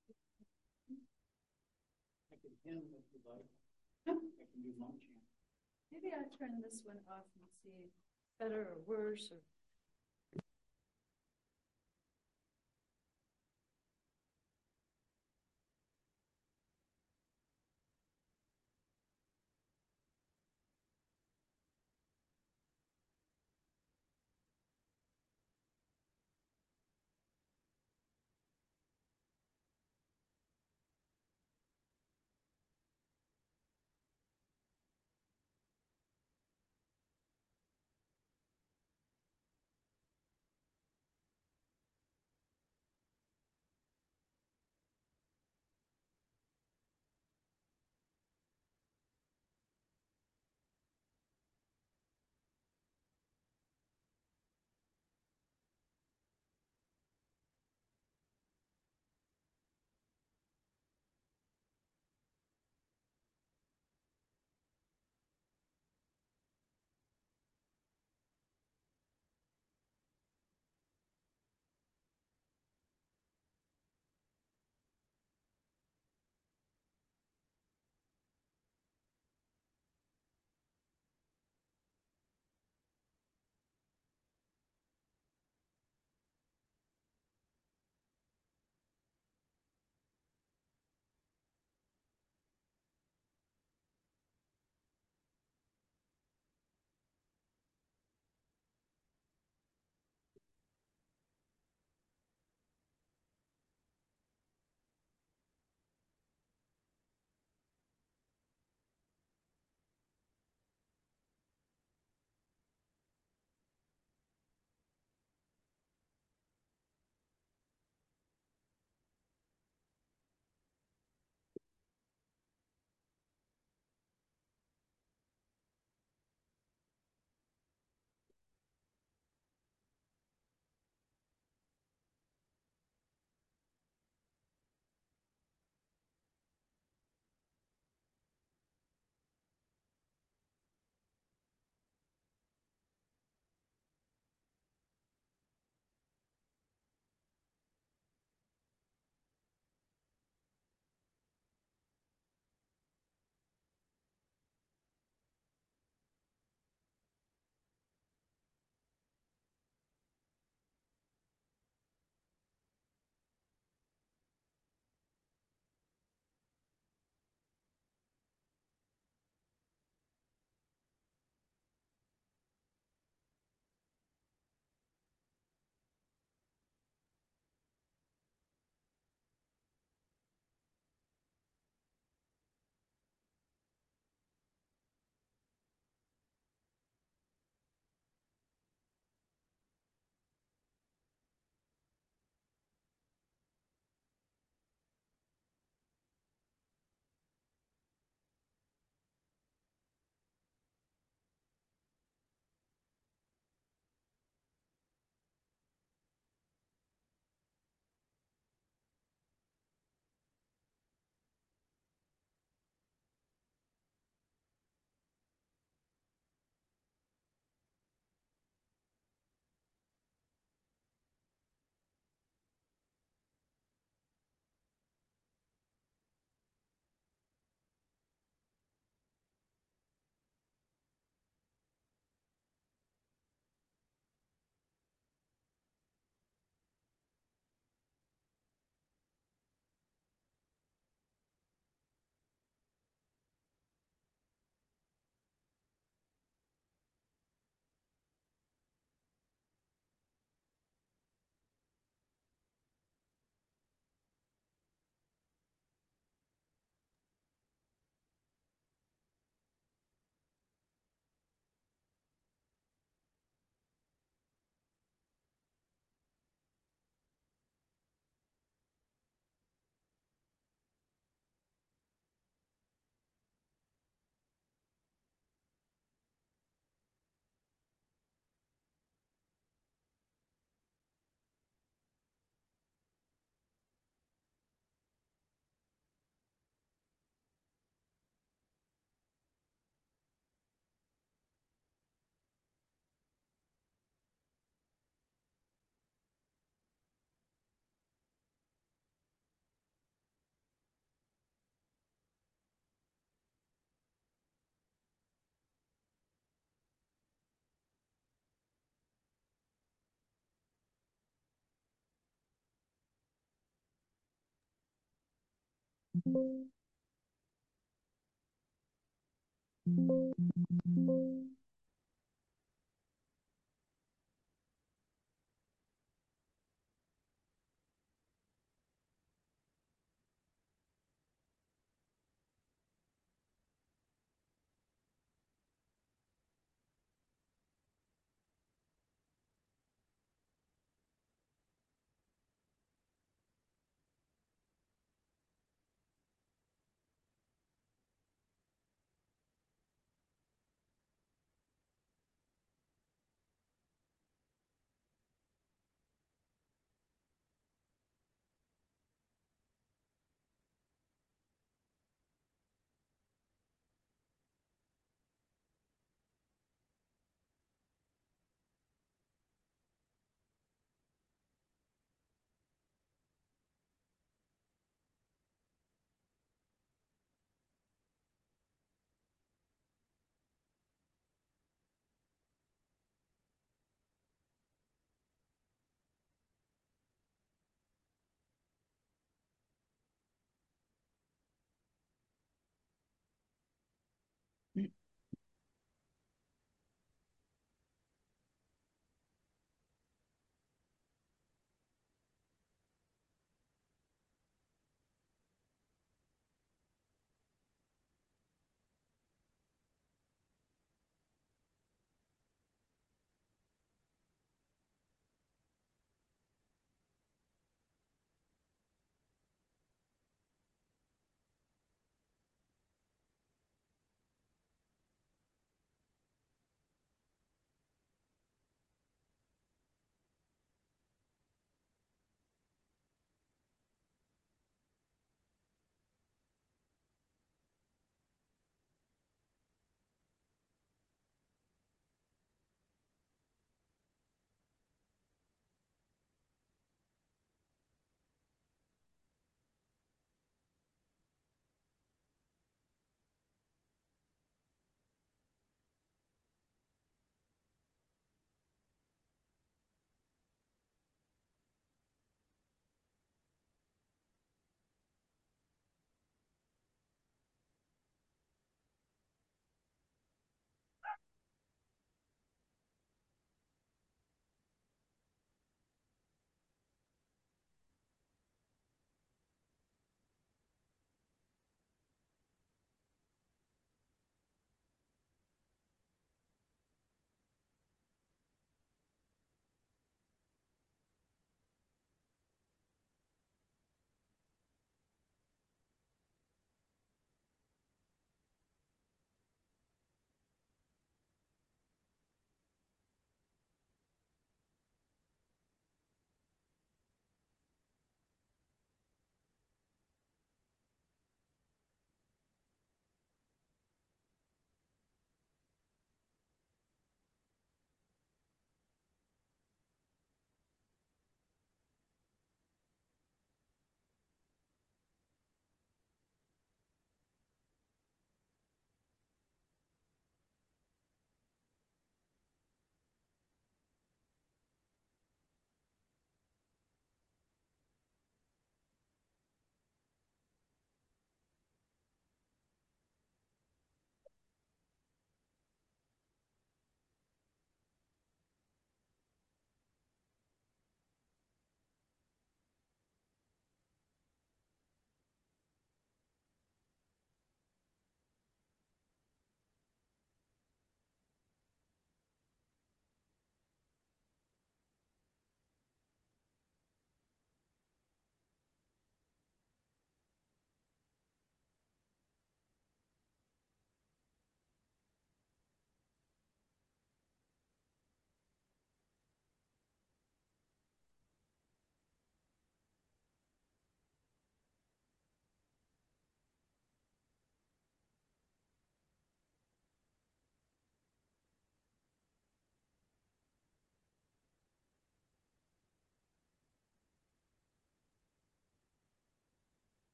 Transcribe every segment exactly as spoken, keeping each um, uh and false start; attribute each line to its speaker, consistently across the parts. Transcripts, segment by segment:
Speaker 1: I can him if you like. I can do monk chant.
Speaker 2: Maybe I'll turn this one off and see better or worse or.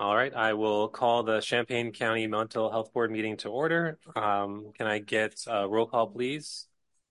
Speaker 3: All right, I will call the Champaign County Mental Health Board meeting to order. Um, can I get a roll call, please?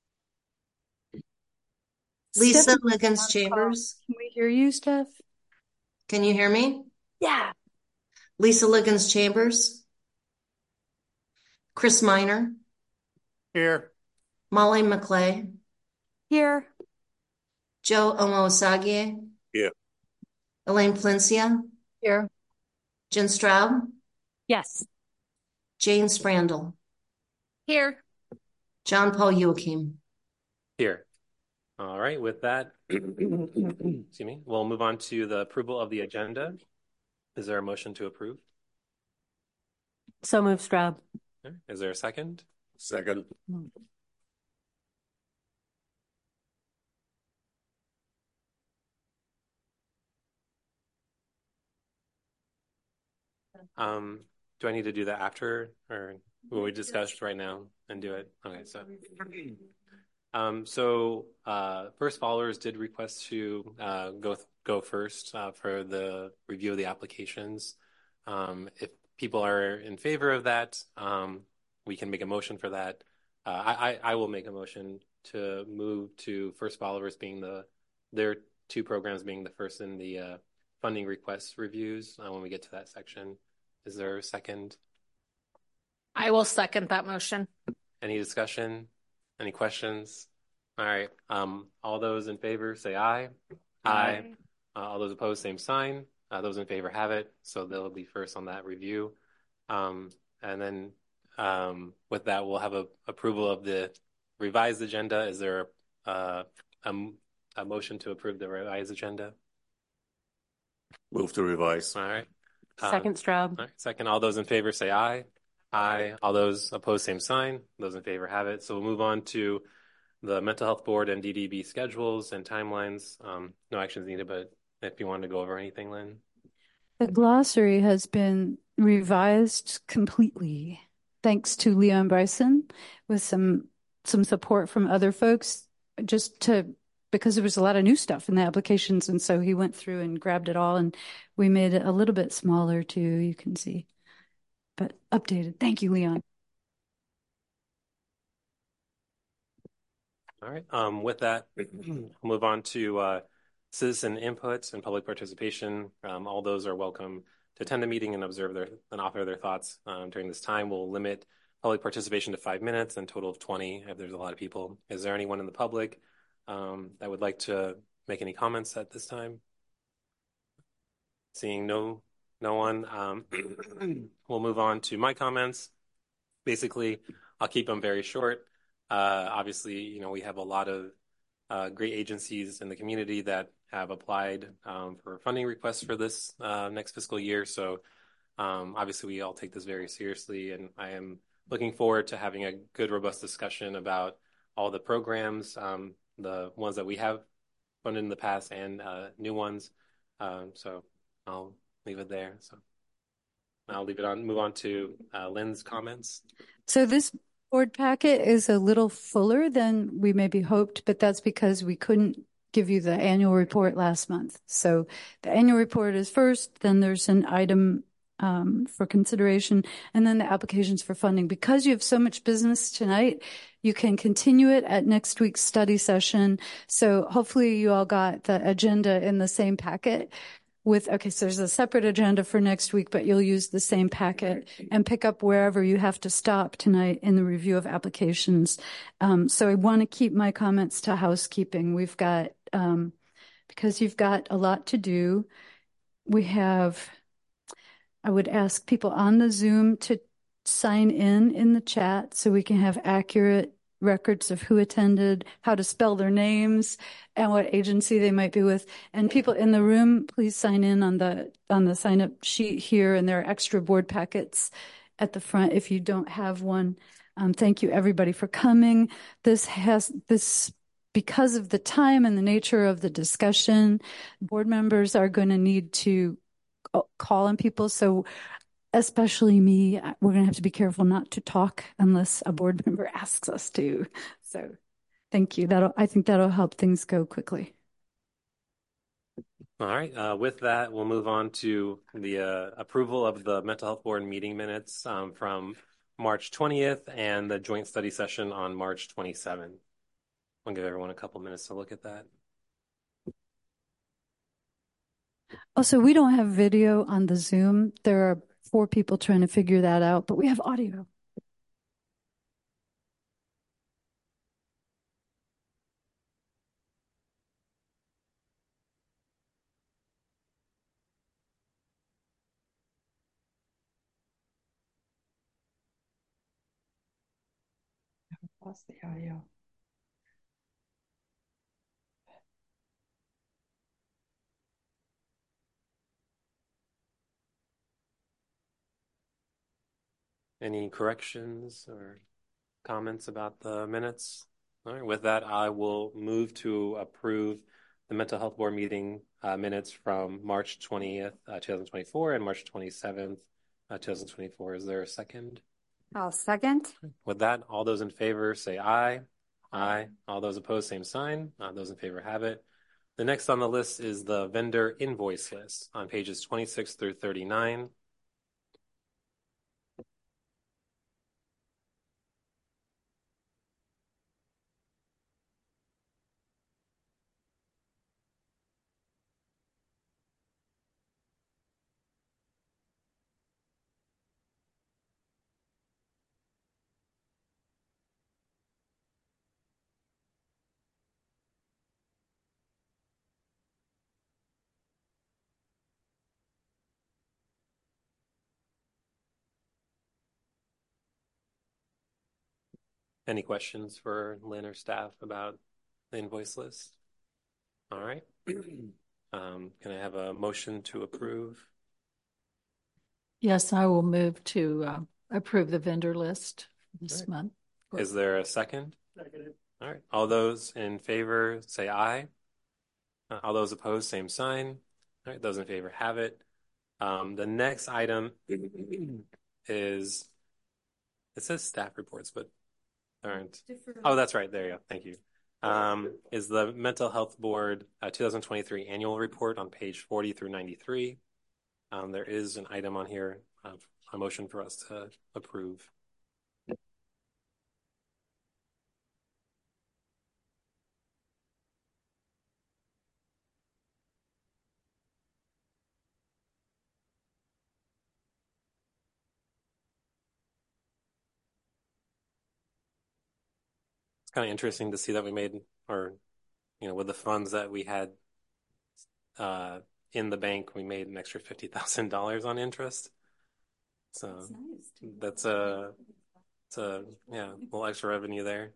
Speaker 4: Lisa
Speaker 2: Steph-
Speaker 4: Liggins Chambers.
Speaker 2: Can we hear you, Steph?
Speaker 4: Can you hear me?
Speaker 2: Yeah.
Speaker 4: Lisa Liggins Chambers. Chris Miner.
Speaker 1: Here.
Speaker 4: Molly McClay.
Speaker 2: Here.
Speaker 4: Joe Omosagie.
Speaker 1: Here.
Speaker 4: Elaine Plencia.
Speaker 2: Here.
Speaker 4: Jen Straub.
Speaker 2: Yes.
Speaker 4: Jane Sprandel.
Speaker 2: Here.
Speaker 4: John Paul Joachim.
Speaker 3: Here. All right, with that, excuse me, we'll move on to the approval of the agenda. Is there a motion to approve?
Speaker 2: So move, Straub.
Speaker 3: Is there a second?
Speaker 1: Second.
Speaker 3: Um, do I need to do that after, or will we discuss right now and do it? Okay, so um, so uh, first followers did request to uh, go go first uh, for the review of the applications. Um, if people are in favor of that, um, we can make a motion for that. Uh, I, I I will make a motion to move to first followers being the their two programs being the first in the uh, funding request reviews uh, when we get to that section. Is there a second?
Speaker 5: I will second that motion.
Speaker 3: Any discussion? Any questions? All right. Um, all those in favor say aye. Aye. Uh, all those opposed, same sign. Uh, those in favor have it. So they'll be first on that review. Um, and then um, with that, we'll have a approval of the revised agenda. Is there a, a, a motion to approve the revised agenda?
Speaker 1: Move to revise.
Speaker 3: All right.
Speaker 5: Second, Straub.
Speaker 3: All right. Second, all those in favor say aye. Aye. All those opposed, same sign. Those in favor have it. So we'll move on to the Mental Health Board and D D B schedules and timelines. Um, no actions needed, but if you want to go over anything, Lynn.
Speaker 2: The glossary has been revised completely, thanks to Leon Bryson, with some some support from other folks, just to because there was a lot of new stuff in the applications, and so he went through and grabbed it all, and we made it a little bit smaller too. You can see, but updated. Thank you, Leon.
Speaker 3: All right. Um, with that, we'll move on to uh, citizen inputs and public participation. Um, all those are welcome to attend the meeting and observe their and offer their thoughts um, during this time. We'll limit public participation to five minutes and total of twenty if there's a lot of people. Is there anyone in the public um, that would like to make any comments at this time? Seeing no no one, um, we'll move on to my comments. Basically, I'll keep them very short. Uh, obviously, you know, we have a lot of uh, great agencies in the community that have applied um, for funding requests for this uh, next fiscal year. So um, obviously, we all take this very seriously, and I am looking forward to having a good, robust discussion about all the programs, um, the ones that we have funded in the past and uh, new ones. Um, so I'll leave it there. So I'll leave it on, move on to uh, Lynn's comments.
Speaker 2: So this board packet is a little fuller than we maybe hoped, but that's because we couldn't give you the annual report last month. So the annual report is first, then there's an item um, for consideration, and then the applications for funding. Because you have so much business tonight, you can continue it at next week's study session. So hopefully you all got the agenda in the same packet. With, okay, so there's a separate agenda for next week, but you'll use the same packet and pick up wherever you have to stop tonight in the review of applications. Um, so I want to keep my comments to housekeeping. We've got, um, because you've got a lot to do, we have, I would ask people on the Zoom to sign in in the chat so we can have accurate records of who attended, how to spell their names, and what agency they might be with. And people in the room, please sign in on the on the sign up sheet here, and there are extra board packets at the front if you don't have one. Um, thank you everybody for coming. This has this because of the time and the nature of the discussion, board members are going to need to call on people. So especially me, we're going to have to be careful not to talk unless a board member asks us to. So thank you. That'll, I think that'll help things go quickly.
Speaker 3: All right. Uh, with that, we'll move on to the uh, approval of the mental health board meeting minutes um, from March twentieth and the joint study session on March twenty-seventh. I'll give everyone a couple minutes to look at that.
Speaker 2: Also, we don't have video on the Zoom. There are four people trying to figure that out, but we have audio.
Speaker 6: Lost the audio.
Speaker 3: Any corrections or comments about the minutes? All right. With that, I will move to approve the mental health board meeting uh, minutes from March twentieth, uh, twenty twenty-four and March twenty-seventh, uh, twenty twenty-four. Is there a second?
Speaker 7: I'll second.
Speaker 3: With that, all those in favor say aye. Aye. All those opposed, same sign. Uh, those in favor have it. The next on the list is the vendor invoice list on pages twenty-six through thirty-nine. Any questions for Lynn or staff about the invoice list? All right. Um, can I have a motion to approve?
Speaker 6: Yes, I will move to uh, approve the vendor list this
Speaker 3: Right.
Speaker 6: month.
Speaker 3: Is there a second?
Speaker 1: Seconded.
Speaker 3: All right. All those in favor say aye. Uh, all those opposed, same sign. All right. Those in favor have it. Um, the next item is, it says staff reports, but aren't. Oh, that's right. There you go. Thank you. Um, is the Mental Health Board uh, twenty twenty-three annual report on page forty through ninety-three. Um, there is an item on here, uh, a motion for us to approve. It's kind of interesting to see that we made, or, you know, with the funds that we had uh, in the bank, we made an extra fifty thousand dollars on interest. So that's a, it's a, yeah, a little extra revenue there.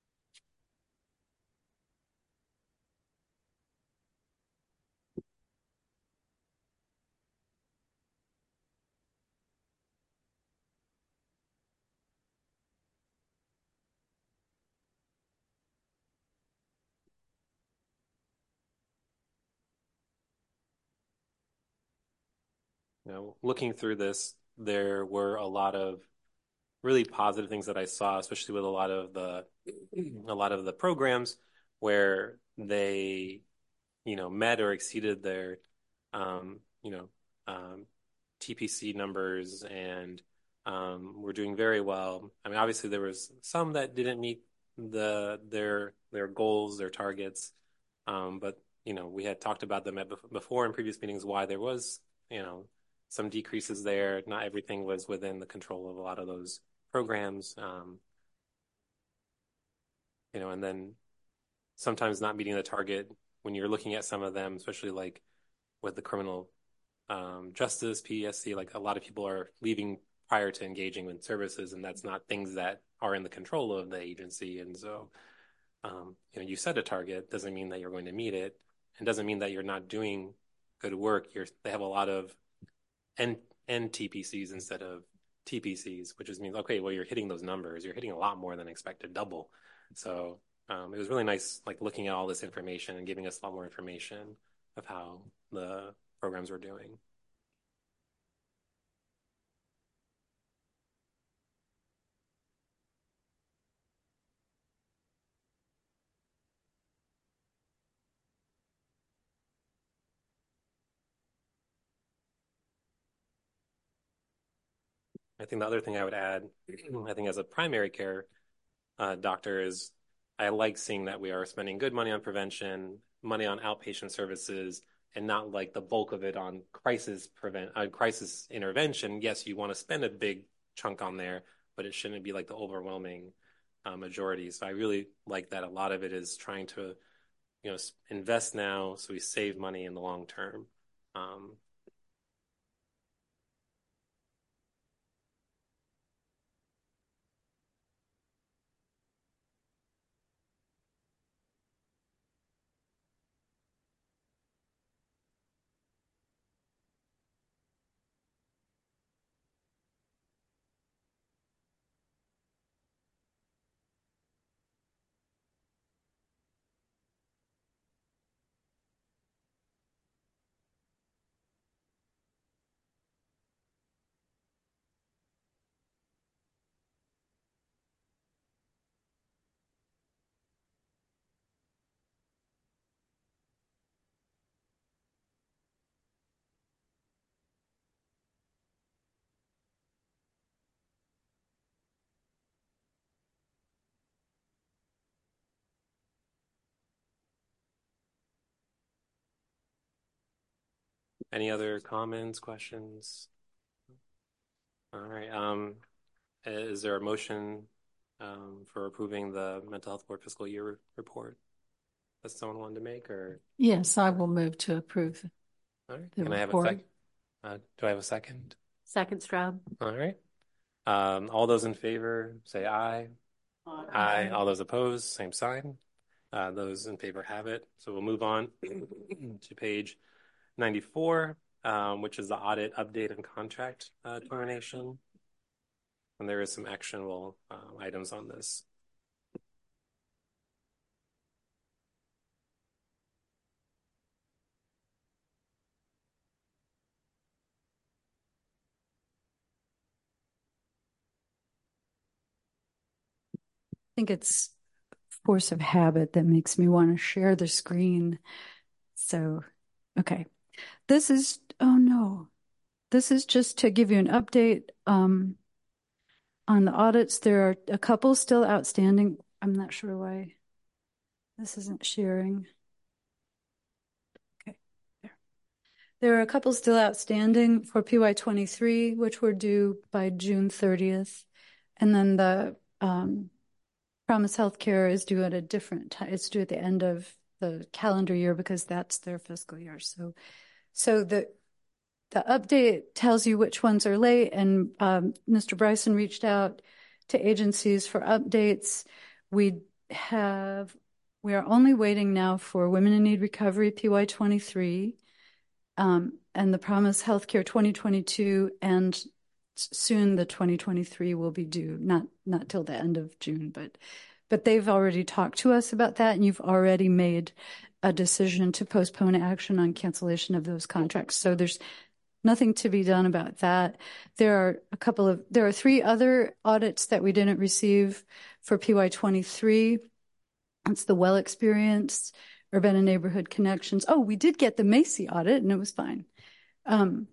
Speaker 3: You know, looking through this, there were a lot of really positive things that I saw, especially with a lot of the a lot of the programs where they, you know, met or exceeded their, um, you know, um, T P C numbers, and um, were doing very well. I mean, obviously there was some that didn't meet the their their goals, their targets, um, but you know, we had talked about them at, before in previous meetings why there was, you know, some decreases there. Not everything was within the control of a lot of those programs, um, you know, and then sometimes not meeting the target when you're looking at some of them, especially like with the criminal um, justice, P S C, like a lot of people are leaving prior to engaging in services, and that's not things that are in the control of the agency. And so, um, you know, you set a target, doesn't mean that you're going to meet it, and doesn't mean that you're not doing good work. You're, they have a lot of N, N T P Cs instead of T P Cs, which just means, okay, well, you're hitting those numbers. You're hitting a lot more than expected, double. So um, it was really nice, like looking at all this information and giving us a lot more information of how the programs were doing. I think the other thing I would add, I think as a primary care uh, doctor, is I like seeing that we are spending good money on prevention, money on outpatient services, and not like the bulk of it on crisis prevent, uh, crisis intervention. Yes, you want to spend a big chunk on there, but it shouldn't be like the overwhelming uh, majority. So I really like that a lot of it is trying to, you know, invest now so we save money in the long term. Um, Any other comments, questions? All right. Um, is there a motion um, for approving the mental health board fiscal year report that someone wanted to make, or?
Speaker 6: Yes, I will move to approve.
Speaker 3: All right.
Speaker 6: The
Speaker 3: Can I have a
Speaker 6: report.
Speaker 3: second? Uh, do I have a second?
Speaker 5: Second Straub.
Speaker 3: All right. Um, all those in favor say aye.
Speaker 1: Aye.
Speaker 3: Aye. All those opposed, same sign. Uh, those in favor have it. So we'll move on to page ninety-four, um, which is the audit update and contract uh, termination. And there is some actionable uh, items on this.
Speaker 2: I think it's force of habit that makes me want to share the screen. So, okay. This is, oh no, this is just to give you an update um, on the audits. There are a couple still outstanding. I'm not sure why this isn't sharing. Okay, there. There are a couple still outstanding for P Y twenty-three, which were due by June thirtieth. And then the um, Promise Healthcare is due at a different time. It's due at the end of the calendar year because that's their fiscal year. So, so the the update tells you which ones are late, and um, Mister Bryson reached out to agencies for updates. We have we are only waiting now for Women in Need Recovery P Y twenty-three, um, and the Promise Healthcare twenty twenty-two, and soon the twenty twenty-three will be due, not not till the end of June, but but they've already talked to us about that, and you've already made a decision to postpone action on cancellation of those contracts. So there's nothing to be done about that. There are a couple of there are three other audits that we didn't receive for P Y twenty-three. It's the Well Experience, Urban and Neighborhood Connections. Oh, we did get the Macy audit, and it was fine. Um,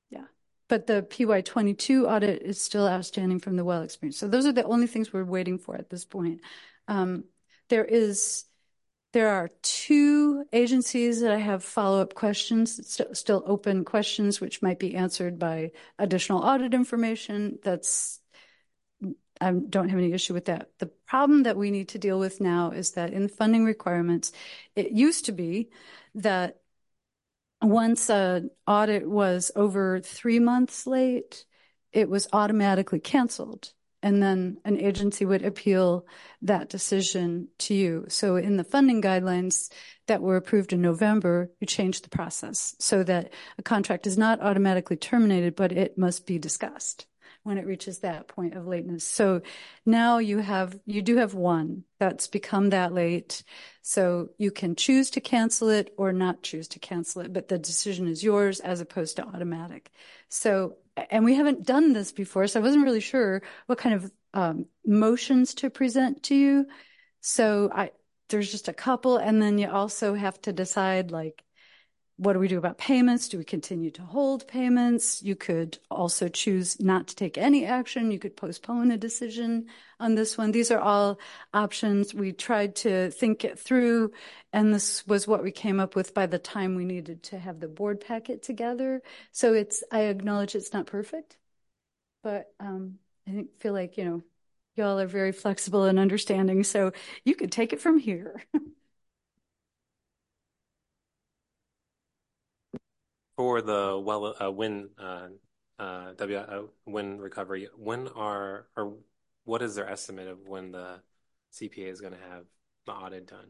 Speaker 2: But the P Y twenty-two audit is still outstanding from the Well Experience. So those are the only things we're waiting for at this point. Um, there is, there are two agencies that I have follow-up questions, st- still open questions, which might be answered by additional audit information. That's, I don't have any issue with that. The problem that we need to deal with now is that in funding requirements, it used to be that once an audit was over three months late, it was automatically canceled. And then an agency would appeal that decision to you. So in the funding guidelines that were approved in November, you changed the process so that a contract is not automatically terminated, but it must be discussed when it reaches that point of lateness. So now you have, you do have one that's become that late. So you can choose to cancel it or not choose to cancel it, but the decision is yours as opposed to automatic. So, and we haven't done this before, so I wasn't really sure what kind of um, motions to present to you. So I, there's just a couple, and then you also have to decide, like, what do we do about payments? Do we continue to hold payments? You could also choose not to take any action. You could postpone a decision on this one. These are all options. We tried to think it through, and this was what we came up with by the time we needed to have the board packet together. So it's, I acknowledge it's not perfect, but um, I think, feel like, you know, y'all are very flexible and understanding, so you could take it from here.
Speaker 3: For the well, uh, wind, uh, uh, W, uh, wind recovery, when are, or what is their estimate of when the C P A is going to have the audit done?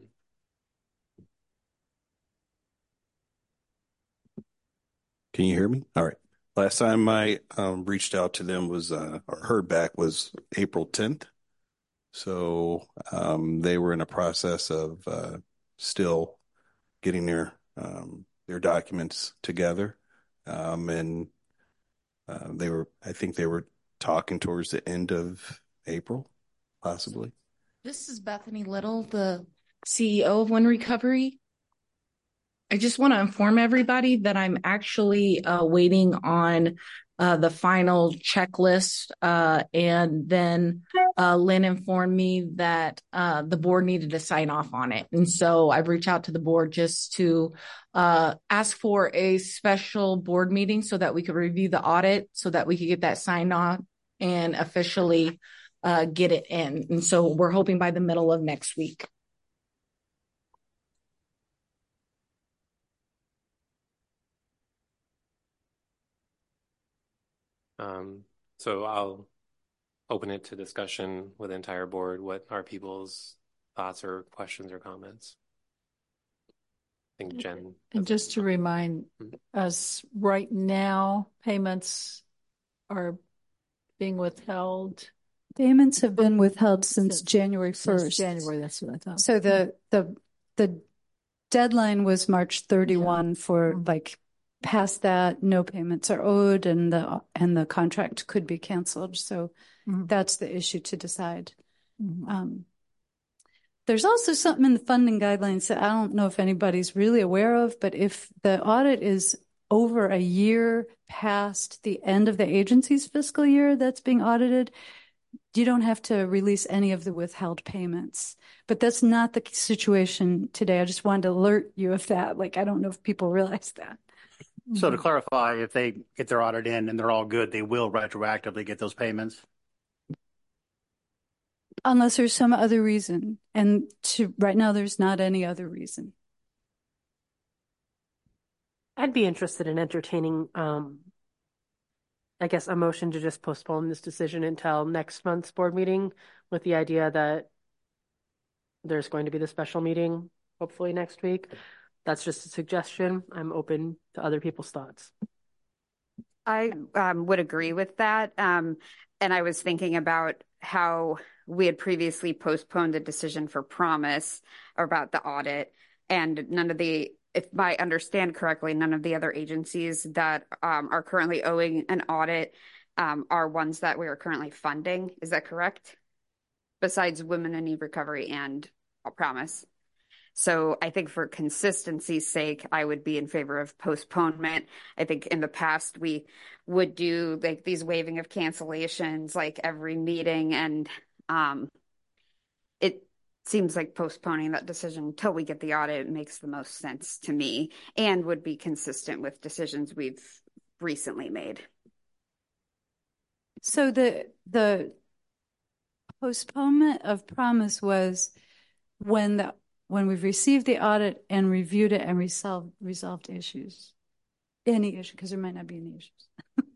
Speaker 7: Can you hear me? All right. Last time I um, reached out to them was, uh, or heard back was April tenth. So um, they were in a process of uh, still getting their um, their documents together. Um, and uh, they were, I think they were talking towards the end of April, possibly.
Speaker 8: This is Bethany Little, the C E O of Wind Recovery. I just want to inform everybody that I'm actually uh, waiting on uh, the final checklist. Uh, and then uh, Lynn informed me that uh, the board needed to sign off on it. And so I've reached out to the board just to uh, ask for a special board meeting so that we could review the audit, so that we could get that signed on and officially uh, get it in. And so we're hoping by the middle of next week.
Speaker 3: Um, so I'll open it to discussion with the entire board. What are people's thoughts or questions or comments? I think Jen.
Speaker 6: And just to remind us, right now, payments are being withheld.
Speaker 2: Payments have been withheld since
Speaker 6: Since-
Speaker 2: January
Speaker 6: Since
Speaker 2: first.
Speaker 6: January, that's what I thought.
Speaker 2: So the the the deadline was March thirty-first for
Speaker 6: Mhm.
Speaker 2: like past that, no payments are owed, and the and the contract could be canceled. So
Speaker 6: Mhm.
Speaker 2: that's the issue to decide.
Speaker 6: Mhm.
Speaker 2: Um, there's also something in the funding guidelines that I don't know if anybody's really aware of, but if the audit is over a year past the end of the agency's fiscal year that's being audited, you don't have to release any of the withheld payments. But that's not the situation today. I just wanted to alert you of that. Like, I don't know if people realize that.
Speaker 1: So to
Speaker 6: Mhm.
Speaker 1: clarify, if they get their audit in and they're all good, they will retroactively get those payments?
Speaker 2: Unless there's some other reason. And to right now, there's not any other reason.
Speaker 5: I'd be interested in entertaining, um, I guess, a motion to just postpone this decision until next month's board meeting, with the idea that there's going to be the special meeting, hopefully next week. That's just a suggestion. I'm open to other people's thoughts.
Speaker 9: I um, would agree with that. Um, and I was thinking about how we had previously postponed the decision for Promise about the audit, and none of the, if I understand correctly, none of the other agencies that um, are currently owing an audit um, are ones that we are currently funding. Is that correct? Besides Women in Need Recovery and Promise. So I think for consistency's sake, I would be in favor of postponement. I think in the past we would do like these waiving of cancellations like every meeting, and um, it seems like postponing that decision until we get the audit makes the most sense to me and would be consistent with decisions we've recently made.
Speaker 2: So the the postponement of Promise was when the when we've received the audit and reviewed it and resolved resolved issues, any issue, because there might not be any issues.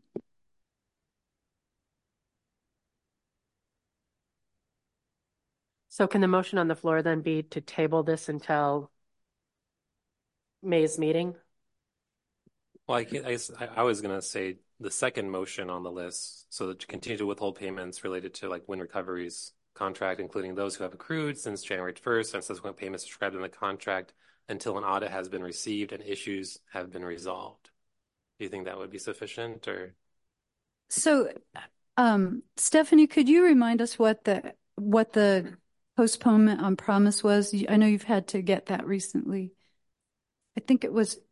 Speaker 5: So can the motion on the floor then be to table this until May's meeting?
Speaker 3: Well, I, I, guess I, I was going to say the second motion on the list, so that to continue to withhold payments related to like Wind Recovery's contract, including those who have accrued since January first and subsequent payments described in the contract until an audit has been received and issues have been resolved. Do you think that would be sufficient, or?
Speaker 2: So, um, Stephanie, could you remind us what the what the postponement on Promise was? I know you've had to get that recently. I think it was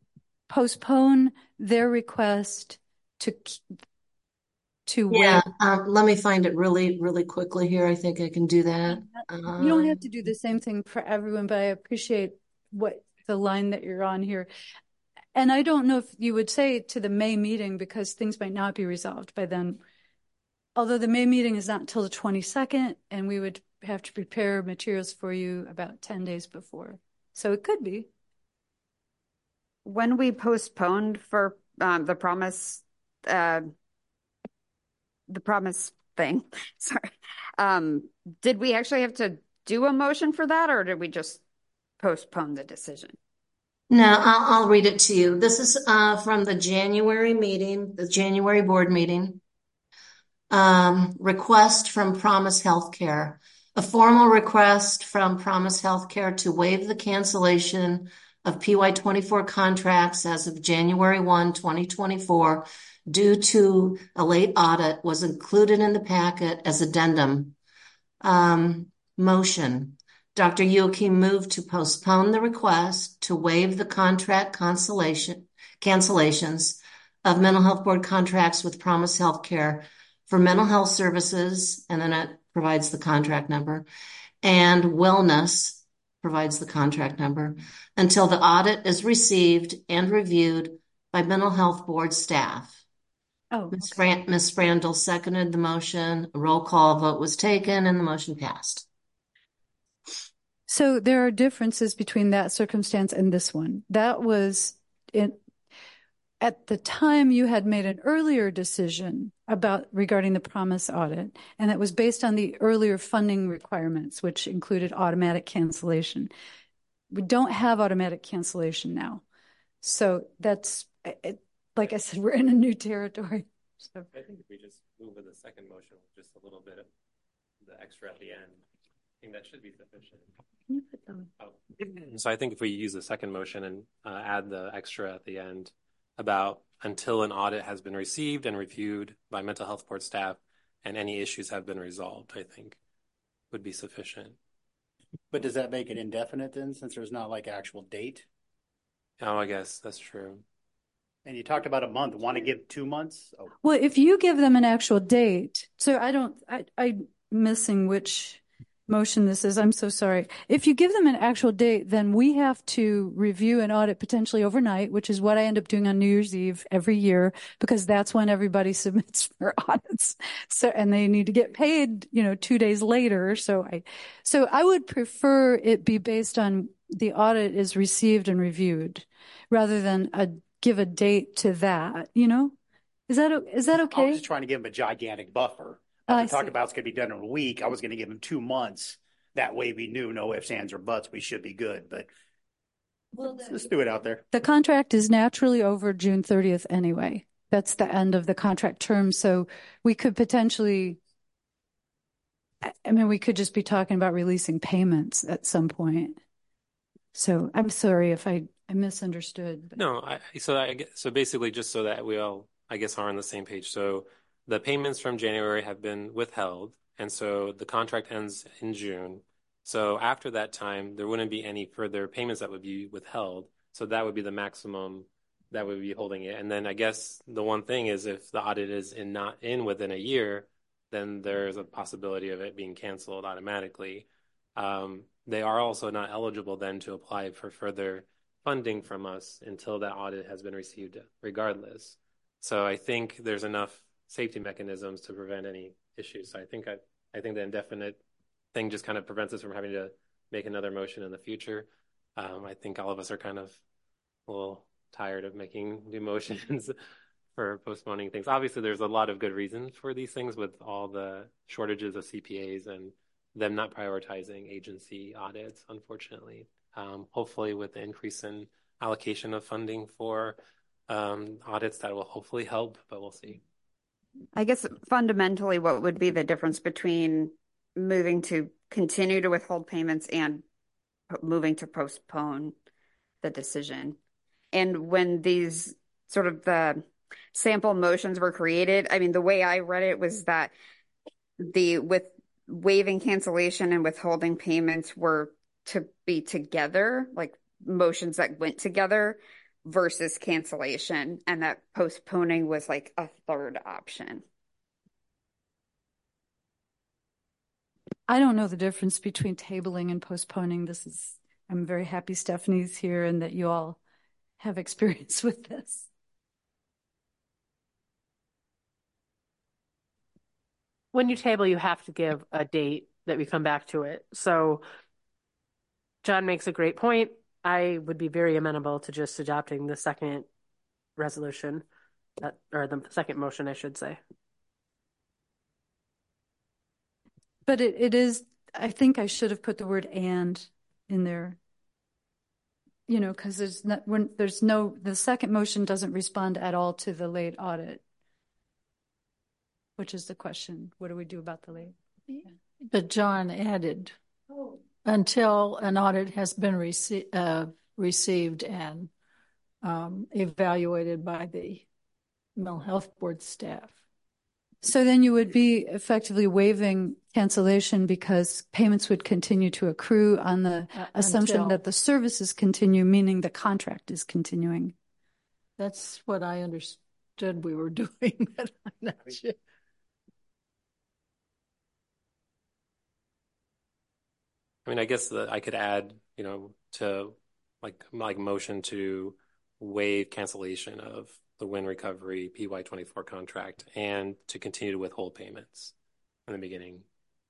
Speaker 2: postpone their request to to
Speaker 4: Yeah,
Speaker 2: waive.
Speaker 4: um, let me find it really, really quickly here. I think I can do that.
Speaker 2: You don't have
Speaker 4: Um,
Speaker 2: to do the same thing for everyone, but I appreciate what the line that you're on here. And I don't know if you would say to the May meeting, because things might not be resolved by then. Although the May meeting is not until the twenty-second, and we would have to prepare materials for you about ten days before. So it could be.
Speaker 9: When we postponed for um, the promise, uh, the promise thing, sorry, um, did we actually have to do a motion for that, or did we just postpone the decision?
Speaker 4: No, I'll, I'll read it to you. This is uh, from the January meeting, the January board meeting. Um, request from Promise Healthcare. A formal request from Promise Healthcare to waive the cancellation of P Y twenty-four contracts as of January first, twenty twenty-four due to a late audit was included in the packet as addendum. Um, motion. Doctor Youakim moved to postpone the request to waive the contract cancellation, cancellations of mental health board contracts with Promise Healthcare for mental health services, and then it provides the contract number, and wellness provides the contract number, until the audit is received and reviewed by mental health board staff.
Speaker 2: Oh,
Speaker 4: Miz
Speaker 2: okay.
Speaker 4: Fran- Miz Sprandl seconded the motion. A roll call vote was taken, and the motion passed.
Speaker 2: So there are differences between that circumstance and this one. That was in, at the time you had made an earlier decision about regarding the promise audit, and that was based on the earlier funding requirements, which included automatic cancellation. We don't have automatic cancellation now. So that's, it, like I said, we're in a new territory. So
Speaker 3: I think if we just move with the second motion, just a little bit of the extra at the end, I think that should be sufficient.
Speaker 2: can you put them?
Speaker 3: Oh. So I think if we use the second motion and uh, add the extra at the end about until an audit has been received and reviewed by mental health board staff and any issues have been resolved, I think would be sufficient.
Speaker 1: But does that make it indefinite then, since there's not like actual date?
Speaker 3: Oh, I guess that's true.
Speaker 1: And you talked about a month. Want to give two months? Oh.
Speaker 2: Well, if you give them an actual date, so I don't, I, I'm missing which motion this is. I'm so sorry. If you give them an actual date, then we have to review an audit potentially overnight, which is what I end up doing on New Year's Eve every year, because that's when everybody submits for audits. So, and they need to get paid, you know, two days later. So I, so I would prefer it be based on the audit is received and reviewed rather than a, give a date to that, you know? Is that, is that okay?
Speaker 1: I was just trying to give him a gigantic buffer.
Speaker 2: I
Speaker 1: We talked
Speaker 2: see.
Speaker 1: about it's going to be done in a week. I was going to give him two months. That way we knew no ifs, ands, or buts. We should be good. But
Speaker 2: Well,
Speaker 1: let's, let's do it out there.
Speaker 2: The contract is naturally over June thirtieth anyway. That's the end of the contract term. So we could potentially, I I mean, we could just be talking about releasing payments at some point. So I'm sorry if I, I misunderstood. But
Speaker 3: No, I, so I guess, so basically just so that we all, I guess, are on the same page. So the payments from January have been withheld, and so the contract ends in June. So after that time, there wouldn't be any further payments that would be withheld. So that would be the maximum that would be holding it. And then I guess the one thing is if the audit is in not in within a year, then there's a possibility of it being canceled automatically. Um, they are also not eligible then to apply for further funding from us until that audit has been received regardless. So I think there's enough safety mechanisms to prevent any issues. So I think I, I think the indefinite thing just kind of prevents us from having to make another motion in the future. Um, I think all of us are kind of a little tired of making new motions for postponing things. Obviously, there's a lot of good reasons for these things with all the shortages of C P As and them not prioritizing agency audits, unfortunately. Um, hopefully with the increase in allocation of funding for um, audits, that will hopefully help, but we'll see.
Speaker 9: I guess fundamentally, what would be the difference between moving to continue to withhold payments and moving to postpone the decision? And when these sort of the sample motions were created, I mean, the way I read it was that the with waiving cancellation and withholding payments were to be together, like motions that went together. versus cancellation, and that postponing was like a third option.
Speaker 2: I don't know the difference between tabling and postponing. This is, I'm very happy Stephanie's here and that you all have experience with this.
Speaker 5: When you table, you have to give a date that we come back to it. So John makes a great point. I would be very amenable to just adopting the second resolution, that, or the second motion, I should say.
Speaker 2: But it, it is, I think I should have put the word and in there. You know, because there's not, when there's no, the second motion doesn't respond at all to the late audit, which is the question. What do we do about the late? Yeah.
Speaker 6: But John added, oh. until an audit has been rece- uh, received and um, evaluated by the mental health board staff.
Speaker 2: So then you would be effectively waiving cancellation because payments would continue to accrue on the uh, assumption until, that the services continue, meaning the contract is continuing.
Speaker 6: That's what I understood we were doing, but I'm not sure.
Speaker 3: I mean, I guess that I could add, you know, to like like motion to waive cancellation of the Win Recovery P Y twenty-four contract and to continue to withhold payments in the beginning.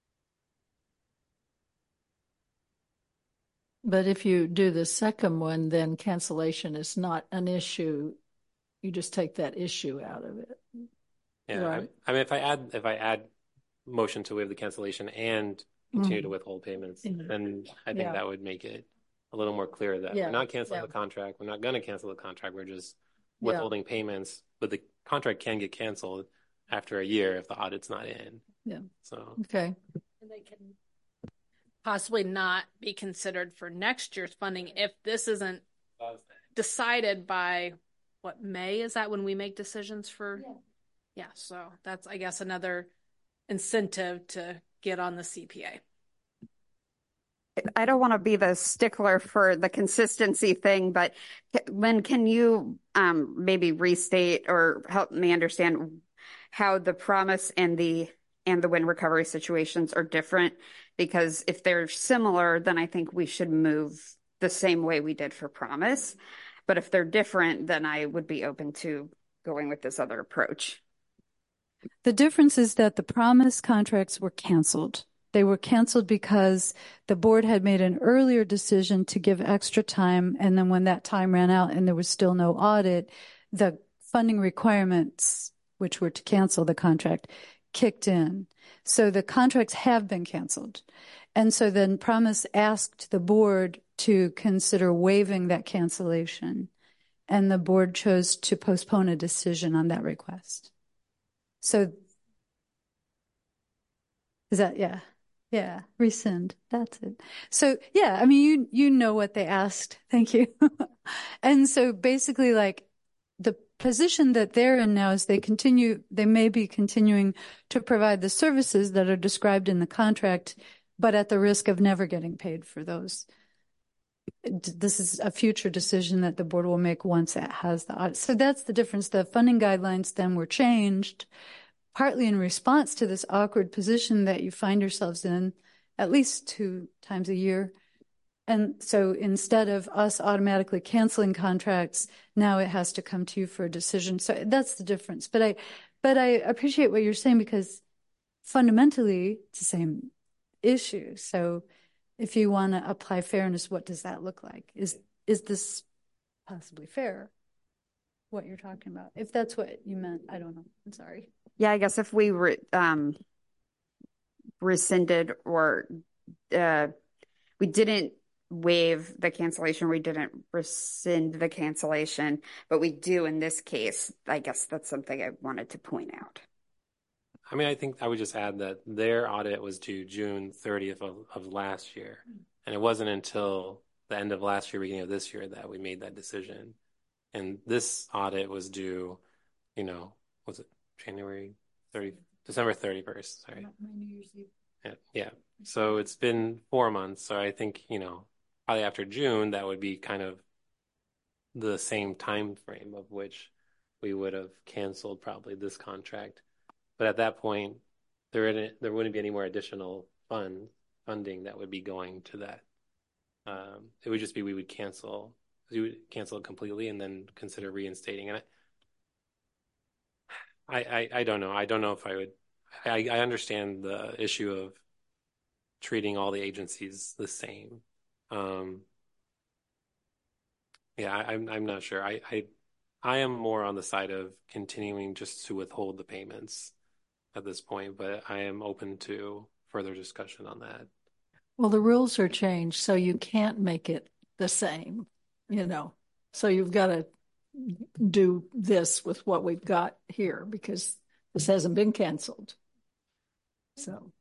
Speaker 6: But if you do the second one, then cancellation is not an issue. You just take that issue out of it.
Speaker 3: Yeah, right? I, I mean, if I add if I add motion to waive the cancellation and continue mm-hmm. to withhold payments, mm-hmm. then I think yeah. that would make it a little more clear that yeah. we're not canceling yeah. the contract. We're not going to cancel the contract. We're just withholding yeah. payments, but the contract can get canceled after a year if the audit's not in.
Speaker 6: Yeah.
Speaker 3: So
Speaker 6: okay.
Speaker 10: And they can possibly not be considered for next year's funding if this isn't decided by what, May? Is that when we make decisions for? Yeah. Yeah. So that's, I guess, another incentive to get on the C P A.
Speaker 9: I don't want to be the stickler for the consistency thing, but Lynn, can you um, maybe restate or help me understand how the promise and the and the Win Recovery situations are different? Because if they're similar, then I think we should move the same way we did for promise. But if they're different, then I would be open to going with this other approach.
Speaker 2: The difference is that the promise contracts were canceled. They were canceled because the board had made an earlier decision to give extra time. And then when that time ran out and there was still no audit, the funding requirements, which were to cancel the contract, kicked in. So the contracts have been canceled. And so then Promise asked the board to consider waiving that cancellation. And the board chose to postpone a decision on that request. So is that, yeah. Yeah, rescind. That's it. So, yeah, I mean, you you know what they asked. Thank you. And so basically, like, the position that they're in now is they continue, they may be continuing to provide the services that are described in the contract, but at the risk of never getting paid for those. This is a future decision that the board will make once it has the audit. So that's the difference. The funding guidelines then were changed partly in response to this awkward position that you find yourselves in at least two times a year. And so instead of us automatically canceling contracts, now it has to come to you for a decision. So that's the difference. But I, but I appreciate what you're saying because fundamentally it's the same issue. So if you want to apply fairness, what does that look like? Is, is this possibly fair? What you're talking about. If that's what you meant, I don't know. I'm sorry.
Speaker 9: Yeah, I guess if we re- um, rescinded or uh, we didn't waive the cancellation, we didn't rescind the cancellation, but we do in this case, I guess that's something I wanted to point out.
Speaker 3: I mean, I think I would just add that their audit was due June thirtieth of, of last year. And it wasn't until the end of last year, beginning of this year that we made that decision. And this audit was due, you know, was it January thirtieth, December thirty-first? Sorry. My New Year's Eve. Yeah, yeah. So it's been four months. So I think, you know, probably after June, that would be kind of the same time frame of which we would have canceled probably this contract. But at that point, there isn't, there wouldn't be any more additional fund funding that would be going to that. Um, it would just be we would cancel, we would cancel it completely and then consider reinstating it. I, I, I don't know. I don't know if I would. I, I understand the issue of treating all the agencies the same. Um, yeah, I, I'm I'm not sure. I, I I am more on the side of continuing just to withhold the payments at this point, but I am open to further discussion on that.
Speaker 6: Well, the rules are changed, so you can't make it the same, you know. So you've got to do this with what we've got here because this hasn't been canceled. So.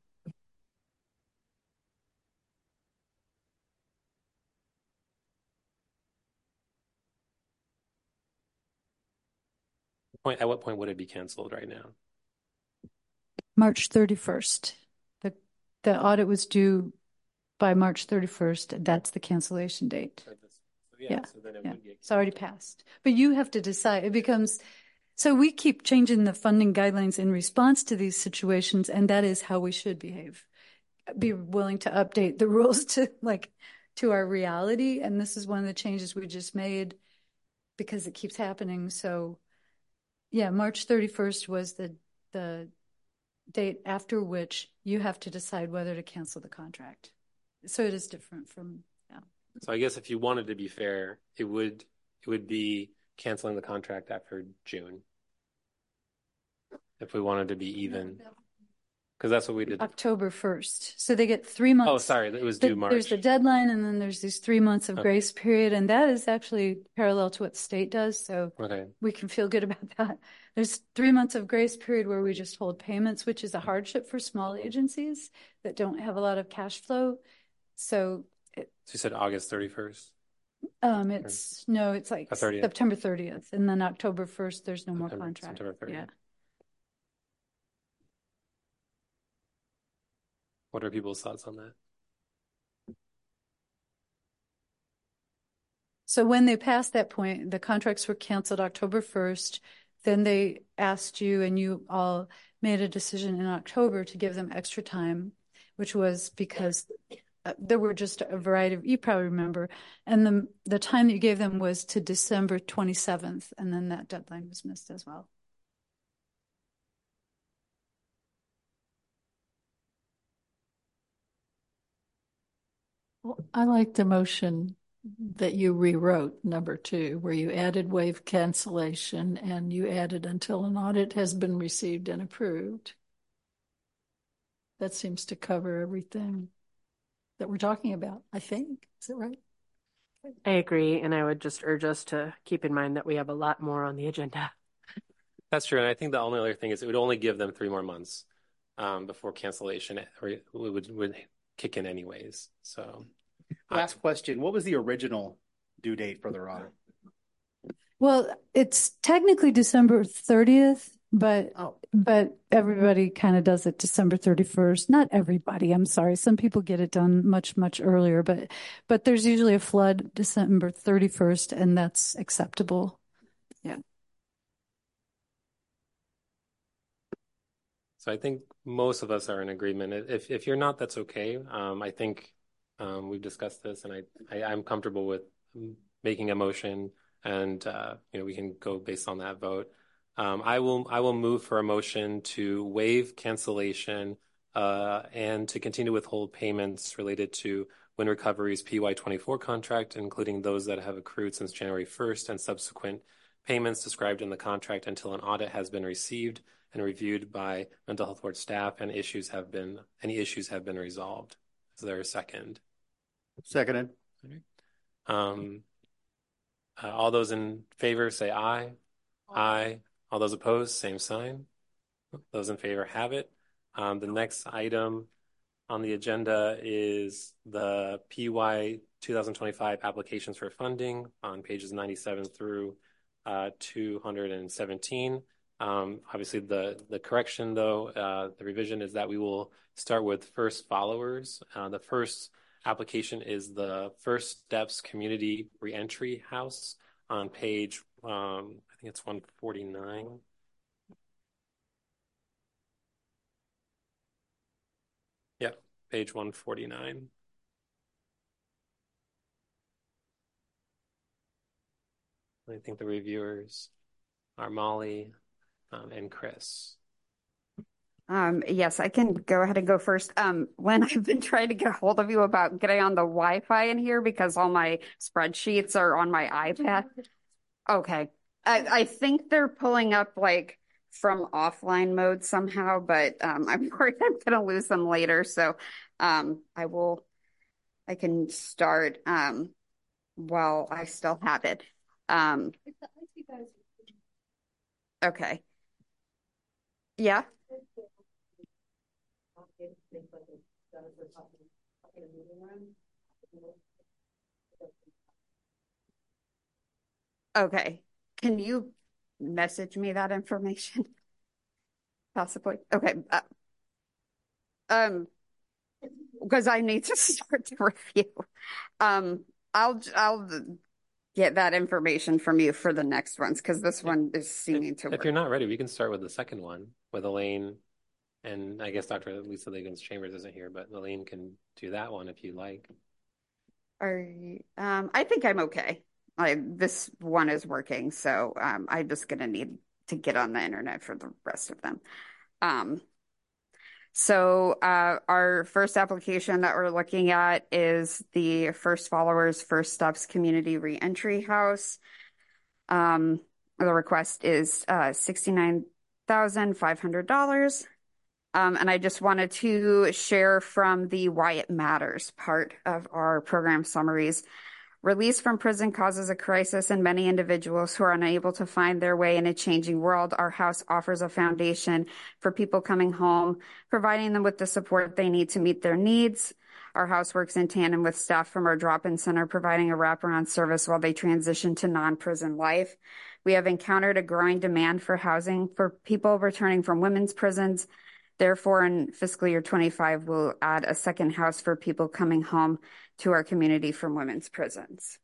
Speaker 3: Point, at what point would it be canceled right now?
Speaker 2: March thirty-first. The the audit was due by March thirty-first. That's the cancellation date. So yeah, yeah. So then it yeah. would get it's already passed. But you have to decide. It becomes so we keep changing the funding guidelines in response to these situations, and that is how we should behave. Be willing to update the rules to like to our reality, and this is one of the changes we just made because it keeps happening. So yeah, March thirty-first was the the date after which you have to decide whether to cancel the contract. So it is different from, yeah.
Speaker 3: So I guess if you wanted to be fair, it would it would be canceling the contract after June. If we wanted to be even. Because that's what we did.
Speaker 2: October first. So they get three months.
Speaker 3: Oh, sorry. It was due
Speaker 2: the,
Speaker 3: March.
Speaker 2: There's the deadline, and then there's these three months of okay. grace period. And that is actually parallel to what the state does. So okay. we can feel good about that. There's three months of grace period where we just hold payments, which is a hardship for small agencies that don't have a lot of cash flow. So, it,
Speaker 3: so you said August thirty-first?
Speaker 2: Um, it's or, no, it's like
Speaker 3: thirtieth.
Speaker 2: September thirtieth. And then October first, there's no
Speaker 3: September,
Speaker 2: more contract.
Speaker 3: September thirtieth.
Speaker 2: Yeah.
Speaker 3: What are people's thoughts on that?
Speaker 2: So when they passed that point, the contracts were canceled October first. Then they asked you, and you all made a decision in October to give them extra time, which was because uh, there were just a variety of, you probably remember, and the the time that you gave them was to December twenty-seventh, and then that deadline was missed as well.
Speaker 6: Well, I like the motion that you rewrote, number two, where you added waive cancellation and you added until an audit has been received and approved. That seems to cover everything that we're talking about, I think. Is it right?
Speaker 5: I agree, and I would just urge us to keep in mind that we have a lot more on the agenda.
Speaker 3: That's true, and I think the only other thing is it would only give them three more months um, before cancellation would, would, would kick in anyways. So,
Speaker 1: last uh, question: what was the original due date for the audit?
Speaker 2: Well, it's technically December thirtieth, but oh. but everybody kind of does it December thirty-first. Not everybody. I'm sorry. Some people get it done much much earlier, but but there's usually a flood December thirty-first, and that's acceptable. Yeah.
Speaker 3: So I think most of us are in agreement. If if you're not, that's okay. Um, I think um, we've discussed this, and I, I I'm comfortable with making a motion, and uh, you know we can go based on that vote. Um, I will I will move for a motion to waive cancellation uh, and to continue to withhold payments related to Wind Recovery's P Y twenty-four contract, including those that have accrued since January first, and subsequent payments described in the contract until an audit has been received and reviewed by mental health board staff, and issues have been any issues have been resolved. Is there a second?
Speaker 1: Seconded.
Speaker 3: Um, uh, all those in favor say aye. Aye. Aye. All those opposed, same sign. Those in favor have it. Um, the next item on the agenda is the P Y twenty twenty-five applications for funding on pages ninety-seven through uh, two hundred seventeen. Um, obviously, the, the correction, though, uh, the revision is that we will start with first followers. Uh, the first application is the First Steps Community Reentry House on page, um, I think it's one forty-nine. Yeah, page one forty-nine. I think the reviewers are Molly um, and Chris.
Speaker 9: Um, yes, I can go ahead and go first. Um, Lynn, I've been trying to get a hold of you about getting on the Wi-Fi in here because all my spreadsheets are on my iPad. Okay. I, I think they're pulling up like from offline mode somehow, but um, I'm worried I'm going to lose them later. So um, I will, I can start um, while I still have it. Um, okay. Yeah. Okay. Can you message me that information? Possibly. Okay. Uh, um, because I need to start the review. Um, I'll I'll get that information from you for the next ones because this one is seeming
Speaker 3: if,
Speaker 9: to
Speaker 3: if
Speaker 9: work.
Speaker 3: you're not ready, we can start with the second one with Elaine, and I guess Doctor Lisa Liggins Chambers isn't here, but Elaine can do that one if you like.
Speaker 9: Are you, um, I think I'm okay. I, this one is working, so um, I'm just gonna need to get on the internet for the rest of them. Um, so uh, our first application that we're looking at is the First Followers First Steps Community Reentry House. Um, the request is uh, sixty-nine thousand five hundred dollars. Um, and I just wanted to share from the Why It Matters part of our program summaries. Release from prison causes a crisis in many individuals who are unable to find their way in a changing world. Our house offers a foundation for people coming home, providing them with the support they need to meet their needs. Our house works in tandem with staff from our drop-in center, providing a wraparound service while they transition to non-prison life. We have encountered a growing demand for housing for people returning from women's prisons. Therefore, in fiscal year twenty-five, we'll add a second house for people coming home to our community from women's prisons.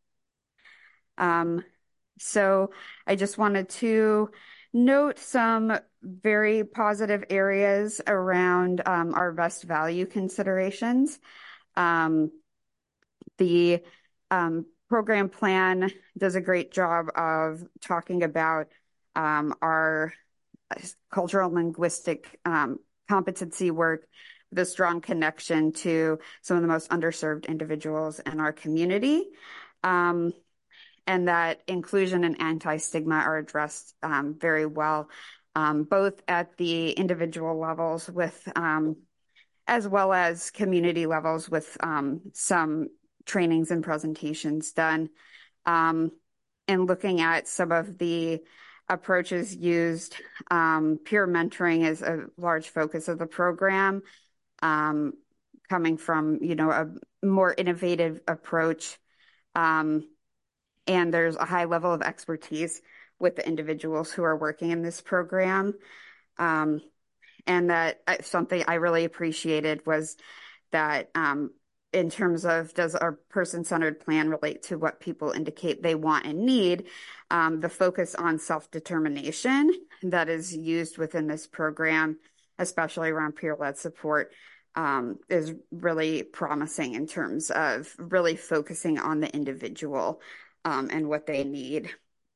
Speaker 9: Um, so I just wanted to note some very positive areas around um, our best value considerations. Um, the um, program plan does a great job of talking about um, our cultural linguistic um, competency work with a strong connection to some of the most underserved individuals in our community, um, and that inclusion and anti-stigma are addressed um, very well, um, both at the individual levels with, um, as well as community levels with um, some trainings and presentations done, um, and looking at some of the approaches used. Um, peer mentoring is a large focus of the program, um, coming from, you know, a more innovative approach. Um, and there's a high level of expertise with the individuals who are working in this program. Um, and that uh, something I really appreciated was that um, in terms of does our person-centered plan relate to what people indicate they want and need, um, the focus on self-determination that is used within this program, especially around peer-led support, um, is really promising in terms of really focusing on the individual um, and what they need.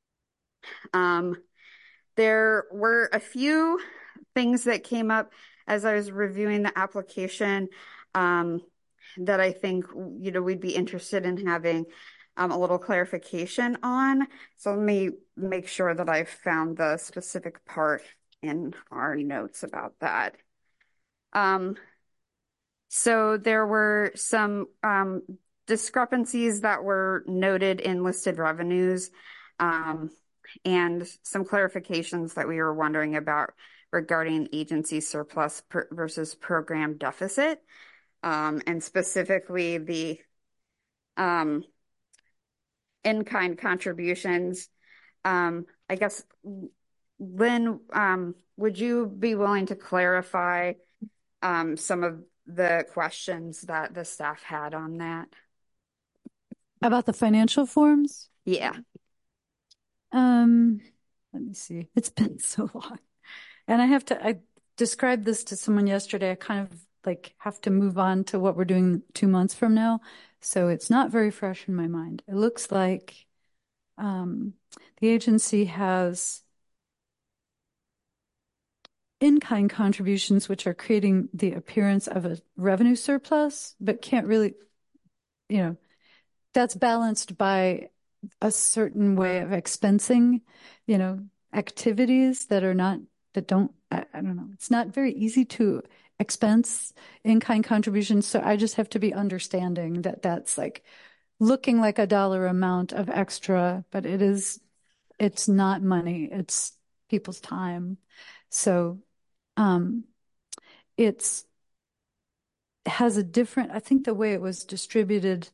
Speaker 9: Um, there were a few things that came up as I was reviewing the application um, that I think, you know, we'd be interested in having um, a little clarification on. So let me make sure that I've found the specific part in our notes about that. Um, so there were some um, discrepancies that were noted in listed revenues um, and some clarifications that we were wondering about regarding agency surplus per versus program deficit. Um, and specifically the um, in-kind contributions. Um, I guess, Lynn, um, would you be willing to clarify um, some of the questions that the staff had on that?
Speaker 2: About the financial forms?
Speaker 9: Yeah.
Speaker 2: Um, let me see. It's been so long. And I have to, I described this to someone yesterday. I kind of like have to move on to what we're doing two months from now. So it's not very fresh in my mind. It looks like um, the agency has in-kind contributions, which are creating the appearance of a revenue surplus, but can't really, you know, that's balanced by a certain way of expensing, you know, activities that are not, that don't, I, I don't know, it's not very easy to expense in-kind contributions. So I just have to be understanding that that's like looking like a dollar amount of extra, but it is, it's not money, it's people's time. So um, it's, it has a different, I think the way it was distributed,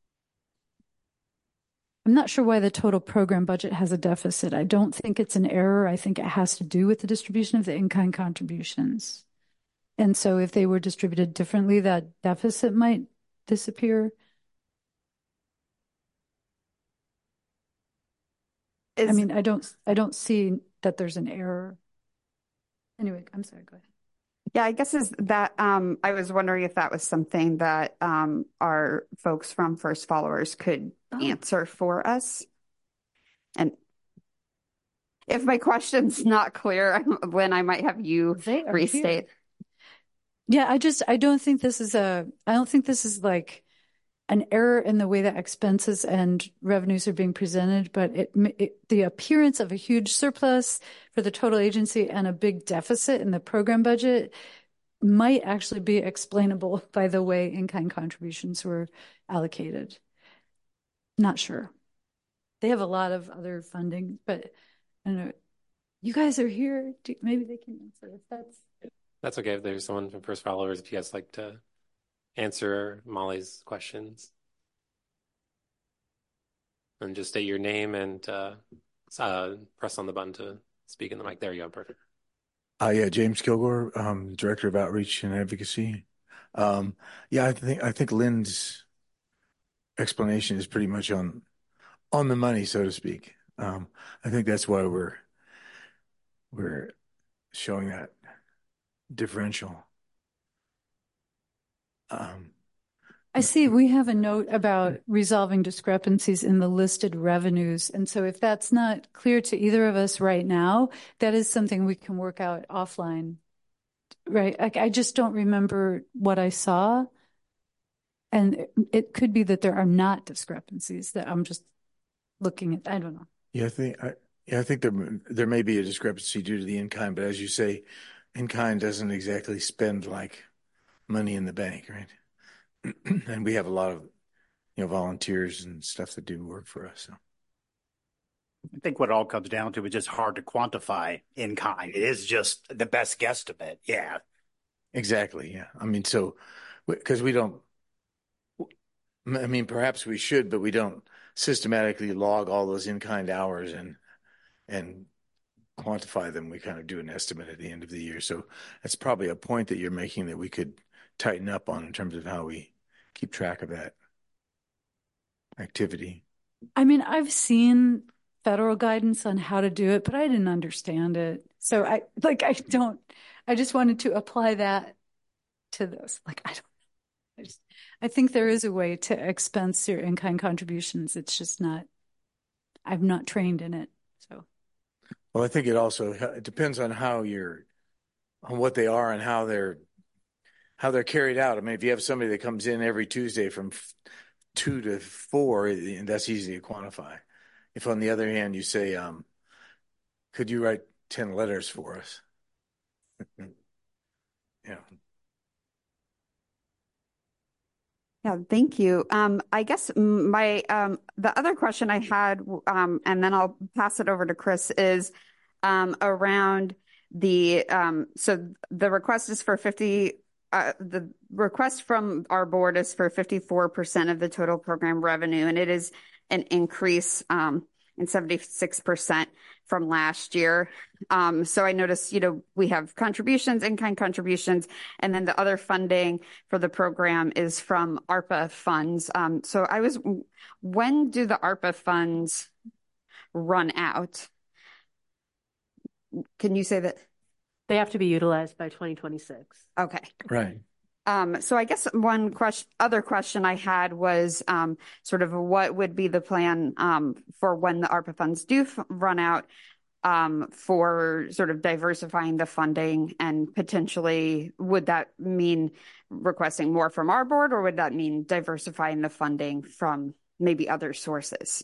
Speaker 2: I'm not sure why the total program budget has a deficit. I don't think it's an error. I think it has to do with the distribution of the in-kind contributions. And so if they were distributed differently, that deficit might disappear. Is, I mean, I don't, I don't see that there's an error. Anyway, I'm sorry, go ahead.
Speaker 9: Yeah, I guess is that um, I was wondering if that was something that um, our folks from First Followers could oh. answer for us. And if my question's not clear, Lynn, I might have you restate.
Speaker 2: Here. Yeah, I just, I don't think this is a, I don't think this is like an error in the way that expenses and revenues are being presented, but it, it the appearance of a huge surplus for the total agency and a big deficit in the program budget might actually be explainable by the way in-kind contributions were allocated. Not sure. They have a lot of other funding, but I don't know. You guys are here. Do, maybe they can answer if that's.
Speaker 3: That's okay. If there's someone from First Followers, if you guys like to answer Molly's questions. And just state your name and uh, uh, press on the button to speak in the mic. There you go. Perfect.
Speaker 11: Uh, yeah, James Kilgore, um, Director of Outreach and Advocacy. Um, yeah, I think I think Lynn's explanation is pretty much on on the money, so to speak. Um, I think that's why we're we're showing that differential. Um,
Speaker 2: I see we have a note about resolving discrepancies in the listed revenues. And so if that's not clear to either of us right now, that is something we can work out offline, right? I, I just don't remember what I saw. And it, it could be that there are not discrepancies that I'm just looking at. I don't know.
Speaker 11: Yeah, I think, I, yeah, I think there, there may be a discrepancy due to the in-kind, but as you say, in-kind doesn't exactly spend like money in the bank, right? And we have a lot of, you know, volunteers and stuff that do work for us. So.
Speaker 1: I think what it all comes down to is just hard to quantify in kind. It is just the best guesstimate. Yeah.
Speaker 11: Exactly. Yeah. I mean, so, because we don't, I mean, perhaps we should, but we don't systematically log all those in-kind hours and, and quantify them. We kind of do an estimate at the end of the year. So that's probably a point that you're making that we could tighten up on in terms of how we keep track of that activity.
Speaker 2: I mean, I've seen federal guidance on how to do it, but I didn't understand it. So I like, I don't, I just wanted to apply that to this. Like, I don't, I just, I think there is a way to expense your in-kind contributions. It's just not, I'm not trained in it. So.
Speaker 11: Well, I think it also, it depends on how you're, on what they are and how they're, how they're carried out. I mean, if you have somebody that comes in every Tuesday from two to four, that's easy to quantify. If on the other hand, you say, um, could you write ten letters for us? Yeah.
Speaker 9: Yeah, thank you. Um, I guess my um, the other question I had, um, and then I'll pass it over to Chris, is um, around the, um, so the request is for fifty Uh, the request from our board is for fifty-four percent of the total program revenue, and it is an increase um, in seventy-six percent from last year. Um, so I noticed, you know, we have contributions, in-kind contributions, and then the other funding for the program is from ARPA funds. Um, so I was, when do the ARPA funds run out. Can you say that?
Speaker 5: They have to be utilized by twenty twenty-six.
Speaker 9: Okay.
Speaker 11: Right.
Speaker 9: Um, so I guess one question, other question I had was um, sort of what would be the plan um, for when the ARPA funds do f- run out um, for sort of diversifying the funding, and potentially would that mean requesting more from our board, or would that mean diversifying the funding from maybe other sources?